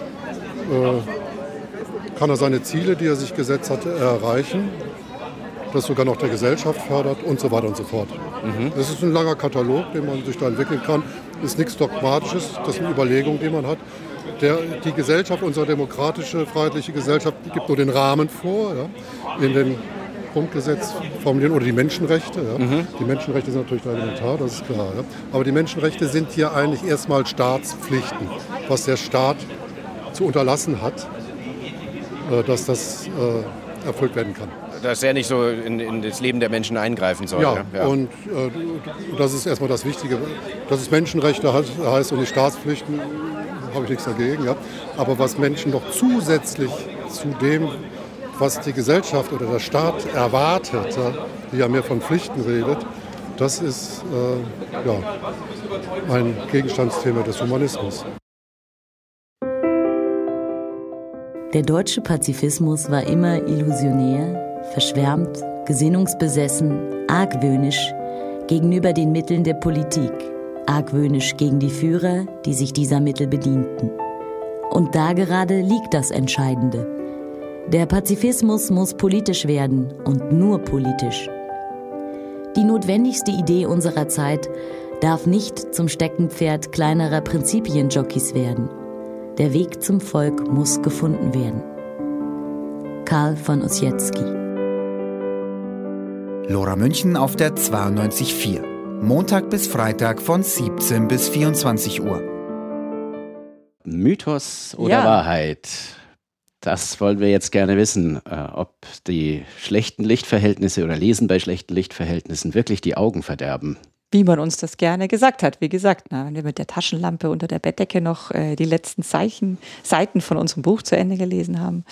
äh, kann er seine Ziele, die er sich gesetzt hat, erreichen? Das sogar noch der Gesellschaft fördert und so weiter und so fort. Mhm. Das ist ein langer Katalog, den man sich da entwickeln kann. Das ist nichts Dogmatisches, das sind Überlegungen, die man hat. Der, die Gesellschaft, unsere demokratische, freiheitliche Gesellschaft, die gibt nur den Rahmen vor, ja, in den Grundgesetz formulieren, oder die Menschenrechte. Ja. Mhm. Die Menschenrechte sind natürlich elementar, das ist klar. Ja. Aber die Menschenrechte sind hier eigentlich erstmal Staatspflichten, was der Staat zu unterlassen hat, äh, dass das äh, erfüllt werden kann. dass er nicht so in, in das Leben der Menschen eingreifen soll. Ja, Ja, ja. und äh, das ist erstmal das Wichtige. Dass es Menschenrechte heißt und nicht Staatspflichten, habe ich nichts dagegen. Ja. Aber was Menschen noch zusätzlich zu dem, was die Gesellschaft oder der Staat erwartet, die ja mehr von Pflichten redet, das ist äh, ja, ein Gegenstandsthema des Humanismus. Der deutsche Pazifismus war immer illusionär, verschwärmt, gesinnungsbesessen, argwöhnisch gegenüber den Mitteln der Politik, argwöhnisch gegen die Führer, die sich dieser Mittel bedienten. Und da gerade liegt das Entscheidende. Der Pazifismus muss politisch werden und nur politisch. Die notwendigste Idee unserer Zeit darf nicht zum Steckenpferd kleinerer Prinzipienjockeys werden. Der Weg zum Volk muss gefunden werden. Karl von Ossietzky. Lora München auf der zweiundneunzig Komma vier. Montag bis Freitag von siebzehn bis vierundzwanzig Uhr. Mythos oder Ja. Wahrheit? Das wollen wir jetzt gerne wissen, äh, ob die schlechten Lichtverhältnisse oder Lesen bei schlechten Lichtverhältnissen wirklich die Augen verderben. Wie man uns das gerne gesagt hat. Wie gesagt, na, wenn wir mit der Taschenlampe unter der Bettdecke noch äh, die letzten Zeichen, Seiten von unserem Buch zu Ende gelesen haben.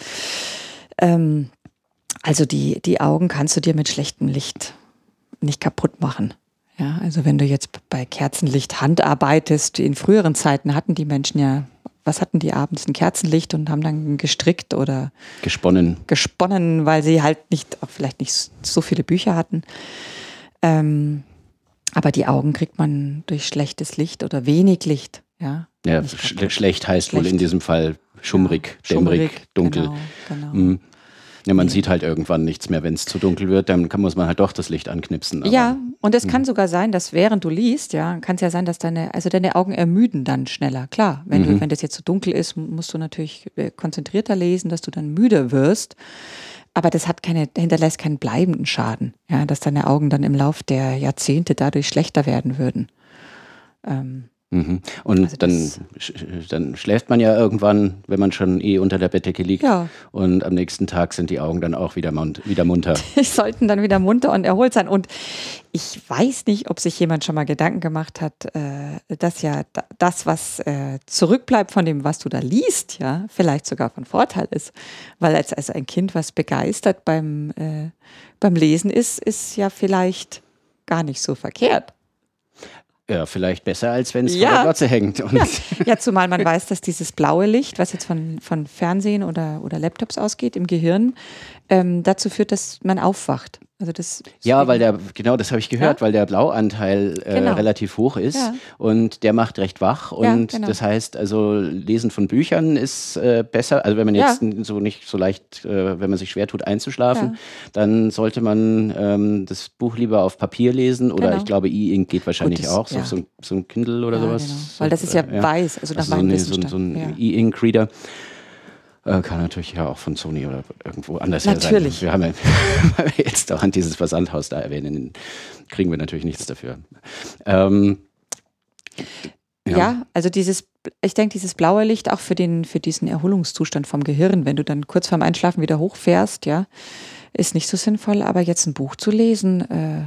Ähm, also die, die Augen kannst du dir mit schlechtem Licht nicht kaputt machen. Ja, also wenn du jetzt bei Kerzenlicht handarbeitest, in früheren Zeiten hatten die Menschen ja, was hatten die abends? Ein Kerzenlicht und haben dann gestrickt oder Gesponnen. gesponnen, weil sie halt nicht, auch vielleicht nicht so viele Bücher hatten. Ähm, aber die Augen kriegt man durch schlechtes Licht oder wenig Licht. Ja, Ja, nicht sch kaputt. schlecht heißt wohl Schlecht. in diesem Fall schummrig, Ja, dämmerig, schummrig, dunkel. Genau, genau. Mhm. Ja, man sieht halt irgendwann nichts mehr, wenn es zu dunkel wird, dann kann, muss man halt doch das Licht anknipsen. Aber Ja, und es kann sogar sein, dass während du liest, ja, kann es ja sein, dass deine, also deine Augen ermüden dann schneller. Klar, wenn du, wenn das jetzt so dunkel ist, musst du natürlich äh, konzentrierter lesen, dass du dann müde wirst. Aber das hat keine, hinterlässt keinen bleibenden Schaden, ja, dass deine Augen dann im Lauf der Jahrzehnte dadurch schlechter werden würden. Ähm, Mhm. Und Also dann, das- sch dann schläft man ja irgendwann, wenn man schon eh unter der Bettdecke liegt. Ja. Und am nächsten Tag sind die Augen dann auch wieder, mun wieder munter. Die sollten dann wieder munter und erholt sein. Und ich weiß nicht, ob sich jemand schon mal Gedanken gemacht hat, äh, dass ja da, das, was äh, zurückbleibt von dem, was du da liest, ja, vielleicht sogar von Vorteil ist. Weil als also ein Kind, was begeistert beim, äh, beim Lesen ist, ist ja vielleicht gar nicht so verkehrt. Ja, vielleicht besser, als wenn es Ja. vor der Glotze hängt. Und Ja, ja, zumal man weiß, dass dieses blaue Licht, was jetzt von, von Fernsehen oder, oder Laptops ausgeht im Gehirn, ähm, dazu führt, dass man aufwacht. Also das Ja, weil der, genau, das habe ich gehört, Ja? weil der Blauanteil äh, Genau. relativ hoch ist Ja. und der macht recht wach Ja, und genau. das heißt, also Lesen von Büchern ist äh, besser, also wenn man Ja. jetzt n- so nicht so leicht, äh, wenn man sich schwer tut einzuschlafen, Ja. dann sollte man ähm, das Buch lieber auf Papier lesen oder Genau. ich glaube E-Ink geht wahrscheinlich das- auch, so, ja. so, ein- so ein Kindle oder Ja, sowas. genau. Weil das ist ja Äh, weiß, also nach also so, meinem eine, so, ein- Wissensstand. so ein Ja. E-Ink-Reader. Äh, kann natürlich ja auch von Sony oder irgendwo anders her sein. Natürlich. Wir haben ja, weil wir jetzt dauernd dieses Versandhaus da erwähnen, kriegen wir natürlich nichts dafür. Ähm, Ja. also dieses, ich denke, dieses blaue Licht auch für den, für diesen Erholungszustand vom Gehirn, wenn du dann kurz vorm Einschlafen wieder hochfährst, ja, ist nicht so sinnvoll, aber jetzt ein Buch zu lesen, äh,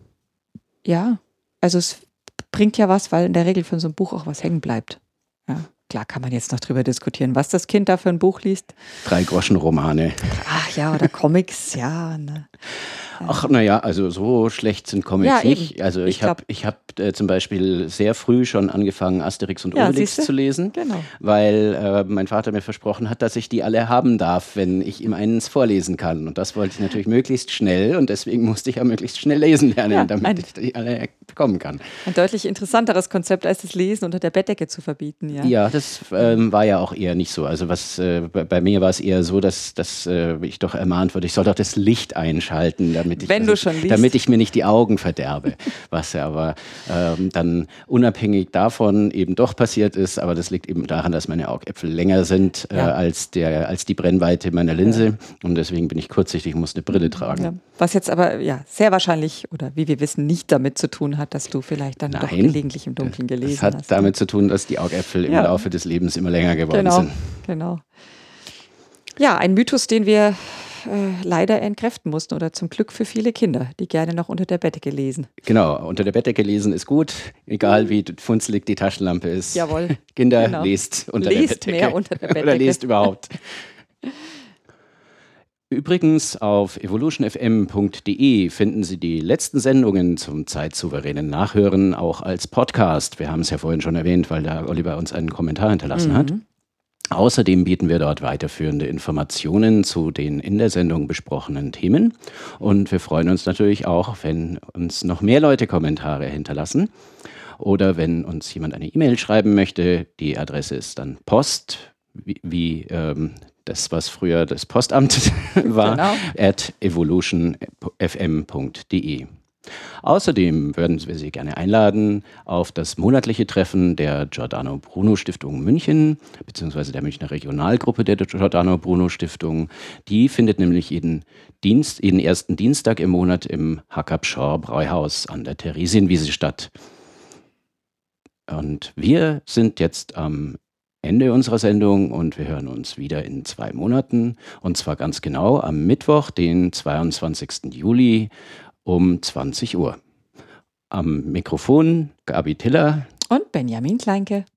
ja, also es bringt ja was, weil in der Regel von so einem Buch auch was hängen bleibt. Ja, klar kann man jetzt noch drüber diskutieren, was das Kind da für ein Buch liest. Drei-Groschen-Romane. Ach ja, oder Comics, ja. Ne. Ach, naja, also so schlecht sind Comics Ja, eben. nicht. Also Ich ich habe glaub- ich hab, äh, zum Beispiel sehr früh schon angefangen, Asterix und Ja, Obelix siehste? zu lesen, Genau. weil äh, mein Vater mir versprochen hat, dass ich die alle haben darf, wenn ich ihm eins vorlesen kann. Und das wollte ich natürlich möglichst schnell und deswegen musste ich ja möglichst schnell lesen lernen, Ja, damit ein- ich die alle bekommen kann. Ein deutlich interessanteres Konzept, als das Lesen unter der Bettdecke zu verbieten, ja. Ja, das ähm, war ja auch eher nicht so. Also was äh, bei, bei mir war es eher so, dass, dass äh, ich doch ermahnt wurde, ich soll doch das Licht einschalten, damit ich, Wenn also, du schon liest. damit ich mir nicht die Augen verderbe. Was ja aber ähm, dann unabhängig davon eben doch passiert ist. Aber das liegt eben daran, dass meine Augäpfel länger sind äh, Ja. als, der, als die Brennweite meiner Linse. Und deswegen bin ich kurzsichtig, muss eine Brille tragen. Ja. Was jetzt aber ja sehr wahrscheinlich oder wie wir wissen nicht damit zu tun hat, dass du vielleicht dann doch Nein. gelegentlich im Dunkeln gelesen Das hat hast. damit zu tun, dass die Augäpfel im Ja. Laufe des Lebens immer länger geworden Genau, sind. genau. Ja, ein Mythos, den wir äh, leider entkräften mussten oder zum Glück für viele Kinder, die gerne noch unter der Bettdecke lesen. Genau, unter der Bettdecke lesen ist gut, egal wie funzelig die Taschenlampe ist. Jawohl. Kinder, genau. lest unter lest der Bettdecke. Mehr unter der Bettdecke. Oder lest überhaupt. Übrigens auf evolution f m punkt d e finden Sie die letzten Sendungen zum zeitsouveränen Nachhören auch als Podcast. Wir haben es ja vorhin schon erwähnt, weil da Oliver uns einen Kommentar hinterlassen mhm. hat. Außerdem bieten wir dort weiterführende Informationen zu den in der Sendung besprochenen Themen. Und wir freuen uns natürlich auch, wenn uns noch mehr Leute Kommentare hinterlassen. Oder wenn uns jemand eine E-Mail schreiben möchte. Die Adresse ist dann Post, wie, wie ähm, das, was früher das Postamt war, genau. at evolution f m punkt d e. Außerdem würden wir Sie gerne einladen auf das monatliche Treffen der Giordano Bruno Stiftung München, beziehungsweise der Münchner Regionalgruppe der Giordano Bruno Stiftung. Die findet nämlich jeden, Dienst, jeden ersten Dienstag im Monat im Hackab-Schor Bräuhaus an der Theresienwiese statt. Und wir sind jetzt am Ende unserer Sendung und wir hören uns wieder in zwei Monaten. Und zwar ganz genau am Mittwoch, den zweiundzwanzigsten Juli um zwanzig Uhr. Am Mikrofon Gabi Tiller und Benjamin Kleinke.